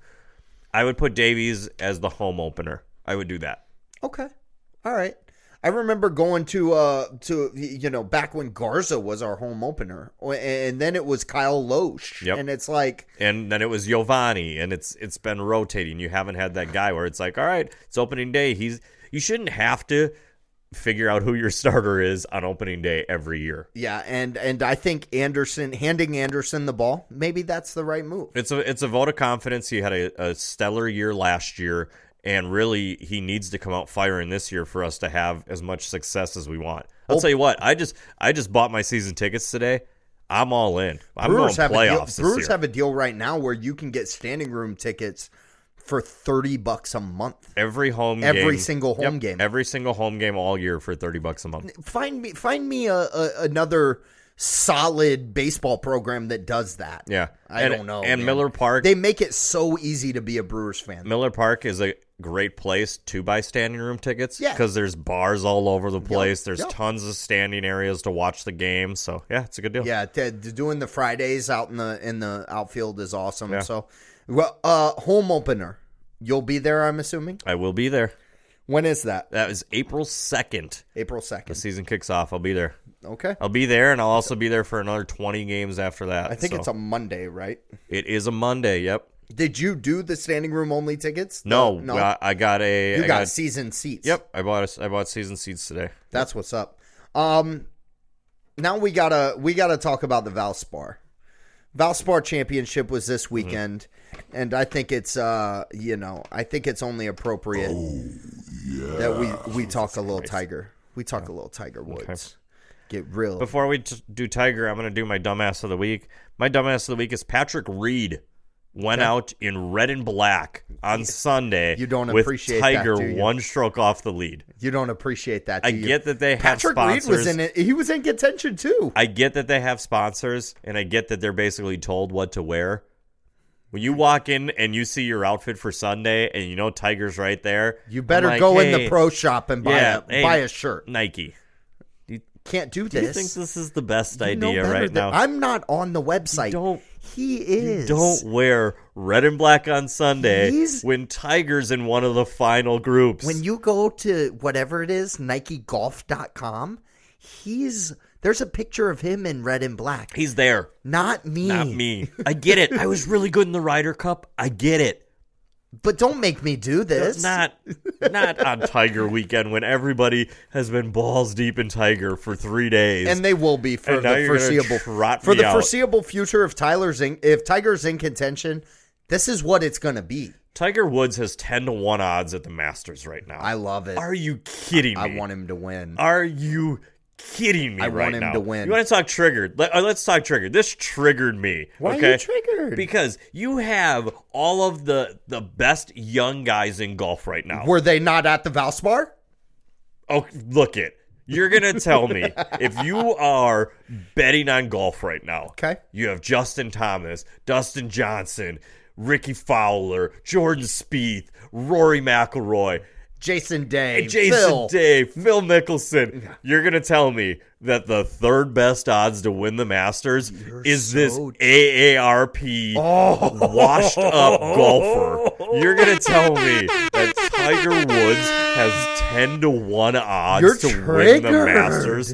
I would put Davies as the home opener. I would do that. Okay. All right. I remember going to back when Garza was our home opener, and then it was Kyle Loesch. Yep. And it's like, and then it was Giovanni, and it's been rotating. You haven't had that guy where it's like, all right, it's opening day. You shouldn't have to figure out who your starter is on opening day every year. Yeah, and I think handing Anderson the ball, maybe that's the right move. It's a vote of confidence. He had a stellar year last year, and really he needs to come out firing this year for us to have as much success as we want. I'll tell you what, I just bought my season tickets today. I'm all in. I'm going playoffs this year. Brewers have a deal right now where you can get standing room tickets for $30 a month. Every single home game. Every single home game all year for $30 a month. Find me another solid baseball program that does that. Yeah. I don't know. And man. Miller Park. They make it so easy to be a Brewers fan. Miller Park is a great place to buy standing room tickets. Yeah. Because there's bars all over the place. There's tons of standing areas to watch the game. So, yeah, it's a good deal. Yeah, doing the Fridays out in the outfield is awesome. Yeah. So, home opener. You'll be there, I'm assuming? I will be there. When is that? That is April 2nd. April 2nd. The season kicks off. I'll be there. Okay. I'll be there, and I'll also be there for another 20 games after that. I think it's a Monday, right? It is a Monday, yep. Did you do the standing room only tickets? No. I got You got season seats. Yep, I bought season seats today. That's what's up. Now we gotta talk about the Valspar. Valspar Championship was this weekend, and I think it's I think it's only appropriate that we talk a little Tiger. We talk a little Tiger Woods. Okay. Get real. Before we do Tiger, I'm going to do my dumbass of the week. My dumbass of the week is Patrick Reed. Went out in red and black on Sunday. You don't with appreciate Tiger that, do you? One stroke off the lead. You don't appreciate that, do I you? get that they have Patrick sponsors. Reed was in it. He was in contention too. I get that they have sponsors, and I get that they're basically told what to wear. When you walk in and you see your outfit for Sunday and you know Tiger's right there, you better go in the pro shop and buy a shirt. Nike. Can't do this. Do you think this is the best idea right now? I'm not on the website. He is. You don't wear red and black on Sunday when Tiger's in one of the final groups. When you go to whatever it is, NikeGolf.com, there's a picture of him in red and black. He's there. Not me. Not me. I get it. I was really good in the Ryder Cup. I get it. But don't make me do this. Not on Tiger weekend when everybody has been balls deep in Tiger for 3 days. And they will be for the foreseeable future. If Tiger's in contention, this is what it's going to be. Tiger Woods has 10-1 odds at the Masters right now. I love it. Are you kidding me? I want him to win. Are you kidding me right now? I want him to win. You want to talk triggered? Let's talk triggered. This triggered me. Why are you triggered? Because you have all of the best young guys in golf right now. Were they not at the Valspar? Oh, look it. You're going to tell me if you are betting on golf right now. Okay. You have Justin Thomas, Dustin Johnson, Ricky Fowler, Jordan Spieth, Rory McIlroy, Jason Day, Phil Mickelson. You're going to tell me that the third best odds to win the Masters is this AARP washed up golfer. You're going to tell me that Tiger Woods has 10-1 odds to win the Masters.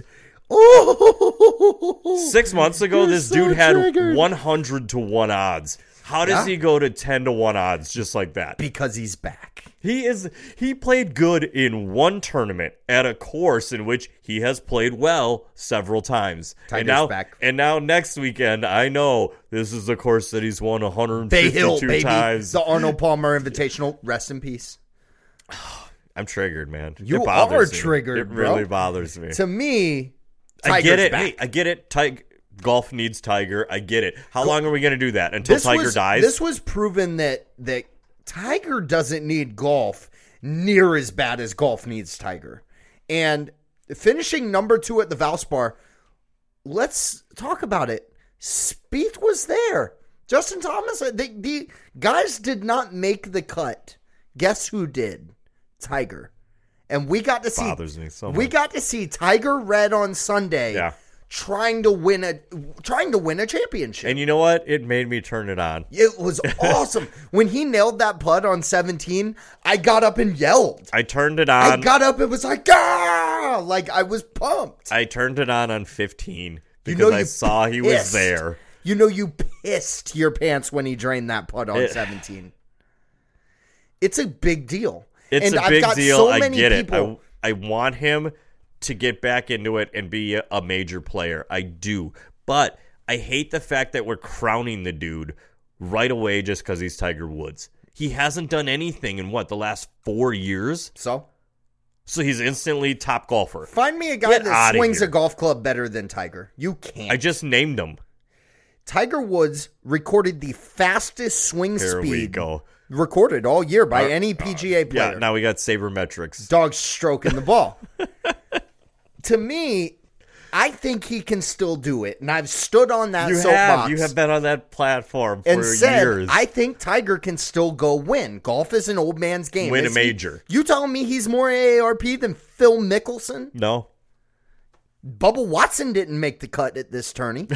6 months ago, this dude had 100-1 odds. How does he go to 10-1 odds just like that? Because he's back. He played good in one tournament at a course in which he has played well several times. Tiger's back. And now next weekend, I know this is the course that he's won 152 Bay Hill, baby. times. The Arnold Palmer Invitational. Rest in peace. I'm triggered, man. You are triggered, It really bothers me. To me, I get it. back. Hey, I get it. Golf needs Tiger. I get it. How long are we going to do that? Until Tiger dies? This was proven that Tiger doesn't need golf near as bad as golf needs Tiger. And finishing number 2 at the Valspar, let's talk about it. Spieth was there. Justin Thomas, the guys did not make the cut. Guess who did? Tiger. And we got to see bothers me so much. We got to see Tiger Red on Sunday. Yeah. Trying to win a championship. And you know what? It made me turn it on. It was awesome. When he nailed that putt on 17, I got up and yelled. I turned it on. I got up and was like, ah! Like, I was pumped. I turned it on 15 because I saw he was there. You know you pissed your pants when he drained that putt on 17. It's a big deal. It's and a big deal. So I many get people, it. I want him to get back into it and be a major player. I do. But I hate the fact that we're crowning the dude right away just because he's Tiger Woods. He hasn't done anything in, the last 4 years? So he's instantly top golfer. Find me a guy that swings a golf club better than Tiger. You can't. I just named him. Tiger Woods recorded the fastest swing Here speed we go. recorded all year by any PGA player. Yeah, now we got sabermetrics. Dog stroking the ball. To me, I think he can still do it, and I've stood on that soapbox. You have been on that platform for and said, years. I think Tiger can still go win. Golf is an old man's game. Win a major. You telling me he's more AARP than Phil Mickelson? No. Bubba Watson didn't make the cut at this tourney.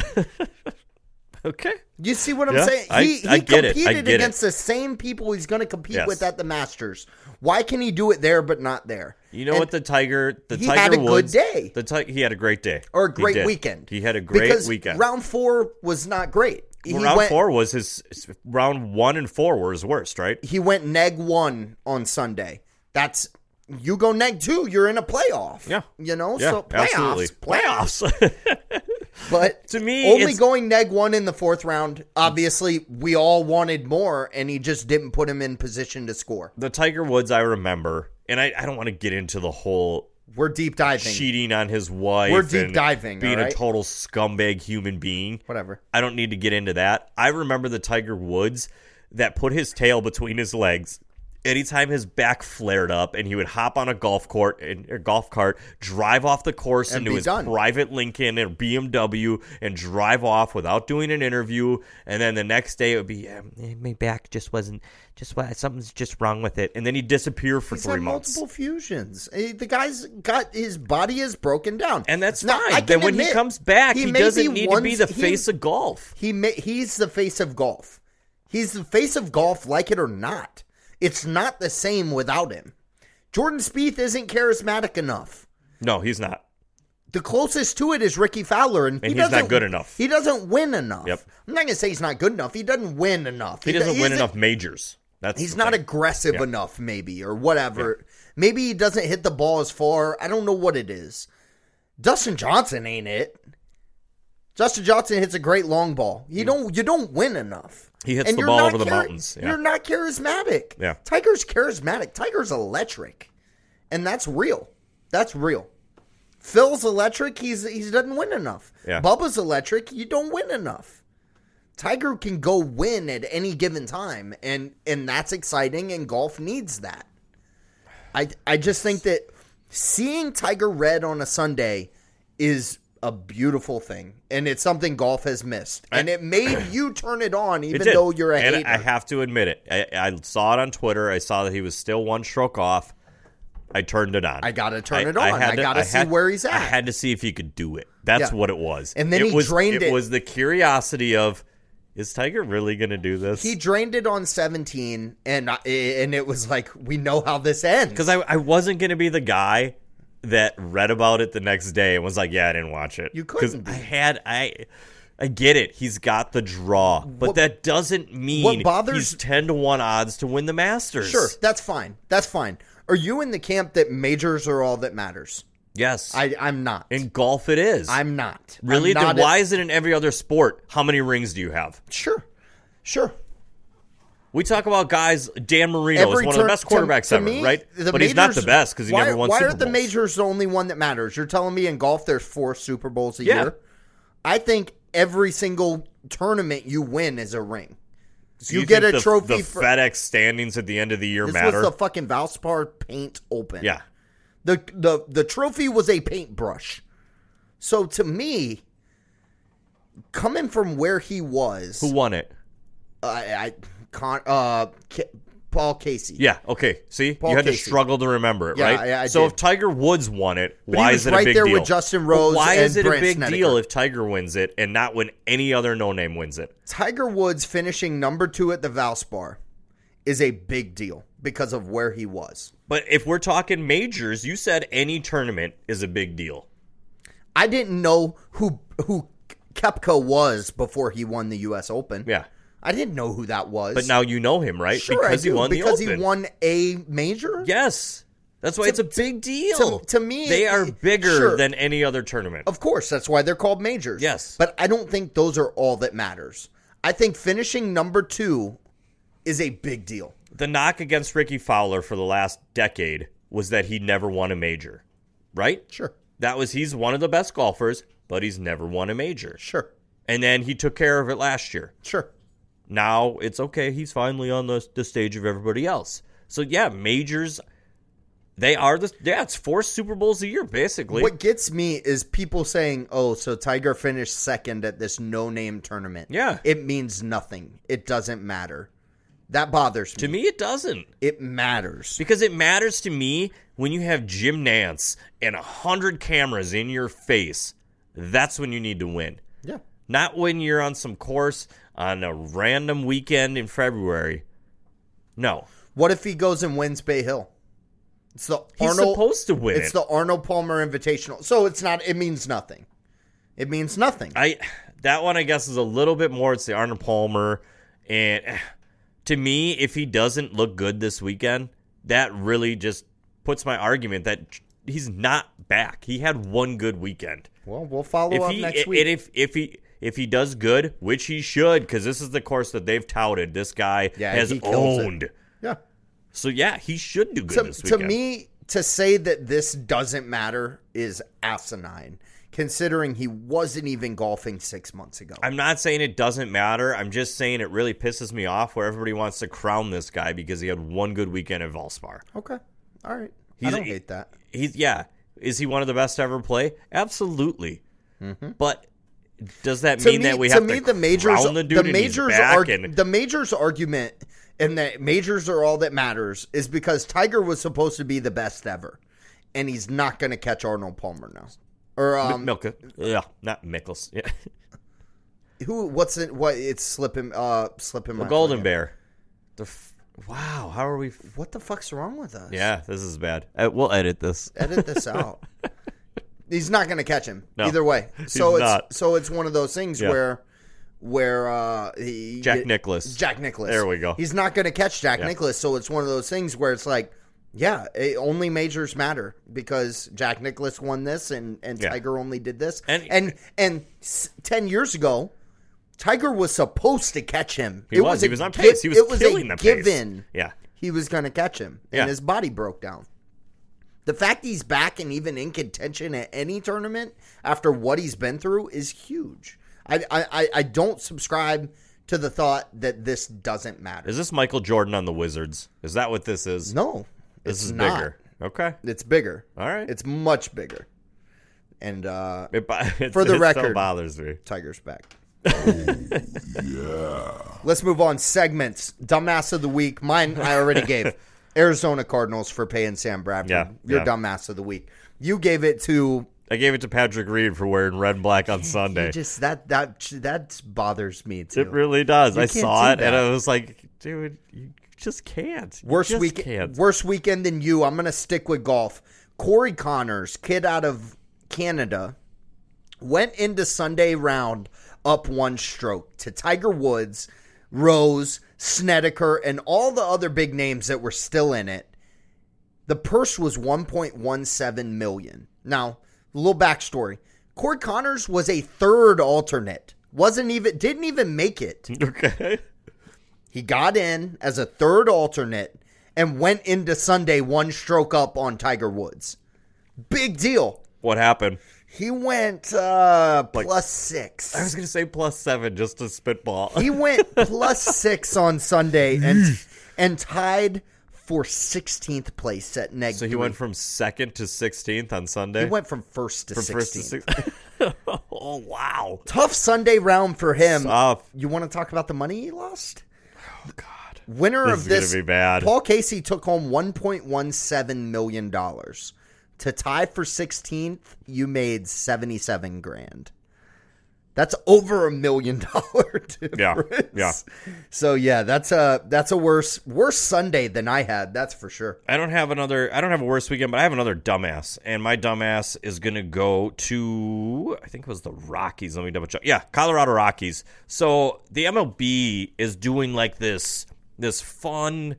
Okay. You see what I'm saying? He competed against the same people he's going to compete with at the Masters. Why can he do it there but not there? You know what, Tiger had a Woods, good day. He had a great day. Or a great weekend. He had a great weekend. Round 4 was not great. Round 4 was his round 1 and 4 were his worst, right? He went neg 1 on Sunday. You go neg 2, you're in a playoff. Yeah. You know? Yeah, so playoffs. Absolutely. Playoffs. But to me, only going neg 1 in the 4th round, obviously we all wanted more, and he just didn't put him in position to score. The Tiger Woods I remember, and I don't want to get into the whole we're deep diving. Cheating on his wife. We're deep diving. Being right? a total scumbag human being. Whatever. I don't need to get into that. I remember the Tiger Woods that put his tail between his legs. Anytime his back flared up and he would hop on a golf cart, drive off the course into his private Lincoln or BMW and drive off without doing an interview. And then the next day it would be, my back something's just wrong with it. And then he'd disappear for 3 months. Multiple fusions. The guy's got, his body is broken down. And that's fine. Then when he comes back, he doesn't need to be the face of golf. He's the face of golf. He's the face of golf, like it or not. It's not the same without him. Jordan Spieth isn't charismatic enough. No, he's not. The closest to it is Ricky Fowler, and he's not good enough. He doesn't win enough. Yep. I'm not going to say he's not good enough. He doesn't win enough. He doesn't win enough majors. He's not aggressive enough, maybe, or whatever. Yeah. Maybe he doesn't hit the ball as far. I don't know what it is. Dustin Johnson ain't it. Dustin Johnson hits a great long ball. You don't win enough. He hits the ball over the mountains. Yeah. You're not charismatic. Yeah. Tiger's charismatic. Tiger's electric. And that's real. That's real. Phil's electric. He doesn't win enough. Yeah. Bubba's electric. You don't win enough. Tiger can go win at any given time. And that's exciting, and golf needs that. I just think that seeing Tiger red on a Sunday is a beautiful thing, and it's something golf has missed, and it made you turn it on, even though you're a hater. And I have to admit it. I saw it on Twitter. I saw that he was still one stroke off. I turned it on. I gotta turn it on. I gotta see where he's at. I had to see if he could do it. That's what it was. And then he drained it. It was the curiosity of, is Tiger really going to do this? He drained it on 17, and it was like, we know how this ends. Because I wasn't going to be the guy that read about it the next day and was like, yeah, I didn't watch it. You couldn't be. I get it. He's got the draw. But that doesn't mean he's 10-1 odds to win the Masters. Sure, that's fine. That's fine. Are you in the camp that majors are all that matters? Yes. I'm not. In golf it is. I'm not. Really? Then why is it in every other sport? How many rings do you have? Sure. We talk about guys, Dan Marino is one of the best quarterbacks ever, right? But he's not the best because he never won Super Bowls. Why are the majors the only one that matters? You're telling me in golf there's 4 Super Bowls a year? I think every single tournament you win is a ring. So you get a trophy for FedEx standings at the end of the year matter. This was the fucking Valspar Paint Open. Yeah. The trophy was a paintbrush. So to coming from where he was, who won it? Paul Casey. Yeah, okay. See? You had to struggle to remember it, right? Yeah, I so did. if Tiger Woods won it, why is it a big deal? Right there with Justin Rose. But why and is it Brandt a big Snedeker. deal if Tiger wins it and not when any other no-name wins it? Tiger Woods finishing number 2 at the Valspar is a big deal because of where he was. But if we're talking majors, you said any tournament is a big deal. I didn't know who Koepka was before he won the U.S. Open. Yeah. I didn't know who that was. But now you know him, right? Sure, because I do. He won because the Open. He won a major? Yes. That's why it's a big deal. To me, they are bigger sure. than any other tournament. Of course, that's why they're called majors. Yes. But I don't think those are all that matters. I think finishing number 2 is a big deal. The knock against Ricky Fowler for the last decade was that he never won a major, right? Sure. He's one of the best golfers, but he's never won a major. Sure. And then he took care of it last year. Sure. Now it's okay. He's finally on the stage of everybody else. So, yeah, majors, it's 4 Super Bowls a year, basically. What gets me is people saying, oh, so Tiger finished second at this no-name tournament. Yeah. It means nothing. It doesn't matter. That bothers me. To me, it doesn't. It matters. Because it matters to me when you have Jim Nantz and 100 cameras in your face. That's when you need to win. Yeah. Not when you're on some course on a random weekend in February. No. What if he goes and wins Bay Hill? It's the He's supposed to win It's the Arnold Palmer Invitational. So it's not. It means nothing. It means nothing. That one, I guess, is a little bit more. It's the Arnold Palmer. And to me, if he doesn't look good this weekend, that really just puts my argument that he's not back. He had one good weekend. Well, we'll follow up next week. And if he does good, which he should, because this is the course that they've touted, this guy has owned. Yeah. So, yeah, he should do good this weekend. To me, to say that this doesn't matter is asinine, considering he wasn't even golfing 6 months ago. I'm not saying it doesn't matter. I'm just saying it really pisses me off where everybody wants to crown this guy because he had one good weekend at Valspar. Okay. All right. I don't hate that. Is he one of the best to ever play? Absolutely. Mm-hmm. But does that mean that we have to crown the dude and he's back? The majors argument and that majors are all that matters is because Tiger was supposed to be the best ever, and he's not going to catch Arnold Palmer now. Or Milka. Yeah, not Mickels. Yeah. It's slipping my Golden brain. Bear. Wow, how are we? What the fuck's wrong with us? Yeah, this is bad. We'll edit this. Edit this out. He's not going to catch him either way. So it's one of those things where Jack Nicklaus. There we go. He's not going to catch Jack Nicklaus, so it's one of those things where it's like, only majors matter because Jack Nicklaus won this and Tiger only did this. And 10 years ago, Tiger was supposed to catch him. He was on pace. He was killing the pace. Given. Yeah. He was going to catch him, and his body broke down. The fact he's back and even in contention at any tournament after what he's been through is huge. I don't subscribe to the thought that this doesn't matter. Is this Michael Jordan on the Wizards? Is that what this is? No. This is not. bigger. Okay. It's bigger. All right. It's much bigger. And for the record, still bothers me. Tiger's back. Let's move on. Segments. Dumbass of the week. Mine I already gave. Arizona Cardinals for paying Sam Bradford. Your dumbass of the week. You gave it to... I gave it to Patrick Reed for wearing red and black on Sunday. That bothers me too. It really does. I saw it that. and I was like, dude, you just can't. Worst weekend than you. I'm going to stick with golf. Corey Connors, kid out of Canada, went into Sunday round up one stroke to Tiger Woods, Rose, Snedeker, and all the other big names that were still in it. The purse was $1.17 million. Now, a little backstory. Corey Connors was a third alternate. Didn't even make it. Okay. He got in as a third alternate and went into Sunday one stroke up on Tiger Woods. Big deal. What happened? He went plus 6. I was going to say plus 7 just to spitball. He went plus 6 on Sunday and tied for 16th place at neg. So he went from 2nd to 16th on Sunday? He went from 1st to 16th. 16th. Oh, wow. Tough Sunday round for him. Tough. You want to talk about the money he lost? Oh, God. Winner of this is going to be bad. Paul Casey took home $1.17 million. To tie for 16th, you made $77,000. That's over $1 million difference. Yeah. So that's a worse Sunday than I had. That's for sure. I don't have a worse weekend, but I have another dumbass, and my dumbass is gonna go to, I think it was the Rockies. Let me double check. Yeah, Colorado Rockies. So the MLB is doing like this fun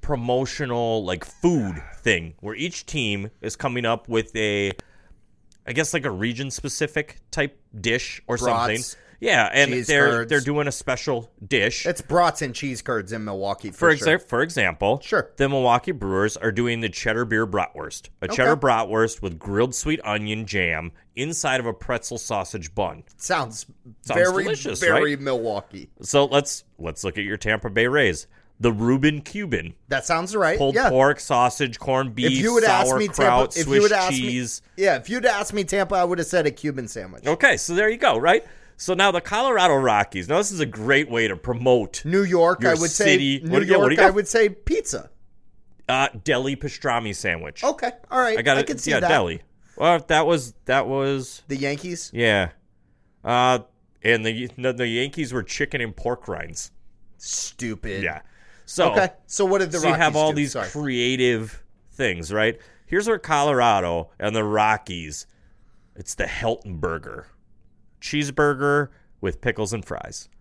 promotional like food thing where each team is coming up with I guess like a region specific type dish or something. Yeah, and they're doing a special dish. It's brats and cheese curds in Milwaukee for example, sure. The Milwaukee Brewers are doing the cheddar beer bratwurst. Cheddar bratwurst with grilled sweet onion jam inside of a pretzel sausage bun. Sounds very delicious, very right? Milwaukee. So let's look at your Tampa Bay Rays. The Reuben Cuban. That sounds right. Pulled pork, sausage, corned beef, sauerkraut, Swiss cheese. If you'd asked me Tampa, I would have said a Cuban sandwich. Okay, so there you go, right? So now the Colorado Rockies. Now this is a great way to promote New York. Your I would city. say New York. I would say pizza. Deli pastrami sandwich. Okay, all right. I can see that. Deli. Well, that was the Yankees. Yeah, and the Yankees were chicken and pork rinds. Stupid. Yeah. So okay. So what did the Rockies you have all do? these creative things, right? Here's where Colorado and the Rockies. It's the Helton Burger. Cheeseburger with pickles and fries.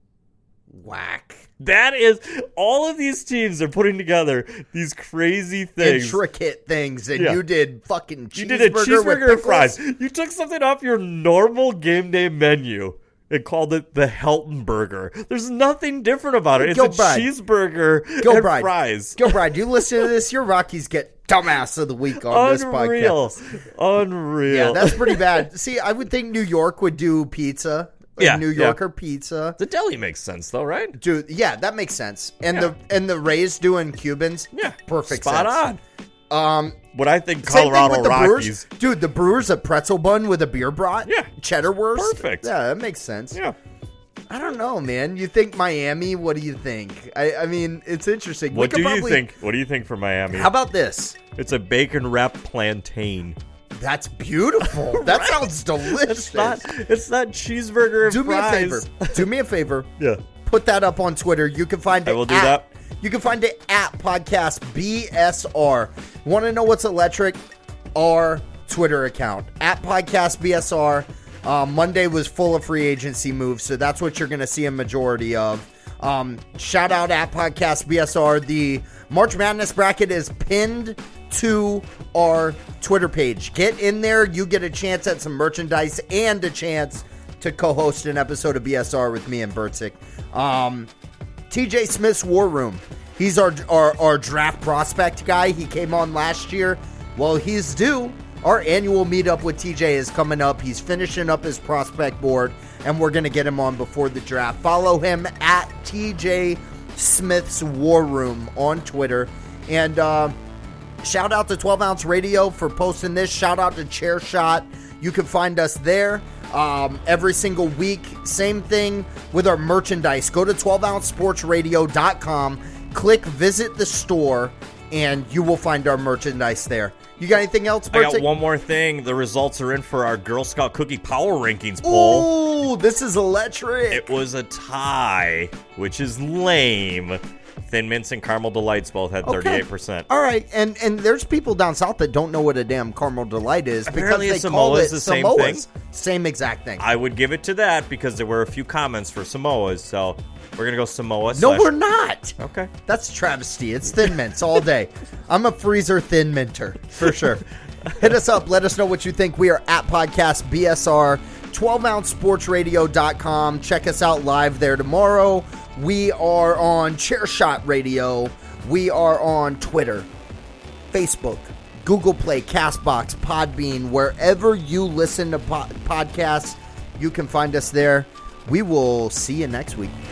Whack. That is, all of these teams are putting together these crazy things. Intricate things, and you did fucking cheeseburger You did a cheeseburger with and fries. You took something off your normal game day menu and called it the Helton Burger. There's nothing different about it. It's a cheeseburger and fries. Gilbride, you listen to this, your Rockies get dumbass of the week on this podcast. Unreal. Yeah, that's pretty bad. See, I would think New York would do pizza. New Yorker pizza. The deli makes sense though, right? Dude, yeah, that makes sense. And the Rays doing Cubans. Yeah. Perfect Spot sense. on. What I think Colorado Rockies. Brewers. Dude, the Brewers a pretzel bun with a beer brat. Yeah. Cheddar wurst. Perfect. Yeah, that makes sense. Yeah. I don't know, man. You think Miami? What do you think? I mean, it's interesting. What do you think? What do you think for Miami? How about this? It's a bacon wrapped plantain. That's beautiful. That sounds delicious. It's not cheeseburger and fries. Do me a favor. Yeah. Put that up on Twitter. You can find it. I will do that. You can find it at Podcast BSR. Want to know what's electric? Our Twitter account at Podcast BSR. Monday was full of free agency moves, so that's what you're going to see a majority of. Shout out at Podcast BSR. The March Madness bracket is pinned to our Twitter page. Get in there. You get a chance at some merchandise and a chance to co-host an episode of BSR with me and Bertzik. TJ Smith's War Room. He's our draft prospect guy. He came on last year. Well, he's due. Our annual meetup with TJ is coming up. He's finishing up his prospect board, and we're going to get him on before the draft. Follow him at TJ Smith's War Room on Twitter. And shout out to 12 Ounce Radio for posting this. Shout out to Chair Shot. You can find us there every single week. Same thing with our merchandise. Go to 12ouncesportsradio.com. Click Visit the Store, and you will find our merchandise there. You got anything else, Bertzik? I got one more thing. The results are in for our Girl Scout Cookie Power Rankings poll. Ooh, this is electric. It was a tie, which is lame. Thin Mints and Caramel Delights both had 38%. All right, and there's people down south that don't know what a damn Caramel Delight is. Apparently because they Samoa call it is the same Samoas. thing. Same exact thing. I would give it to that because there were a few comments for Samoas, so we're going to go Samoa. No, we're not. Okay. That's a travesty. It's Thin Mints all day. I'm a freezer Thin Minter, for sure. Hit us up. Let us know what you think. We are at Podcast BSR, 12ouncesportsradio.com. Check us out live there tomorrow. We are on Chairshot Radio. We are on Twitter, Facebook, Google Play, CastBox, Podbean. Wherever you listen to podcasts, you can find us there. We will see you next week.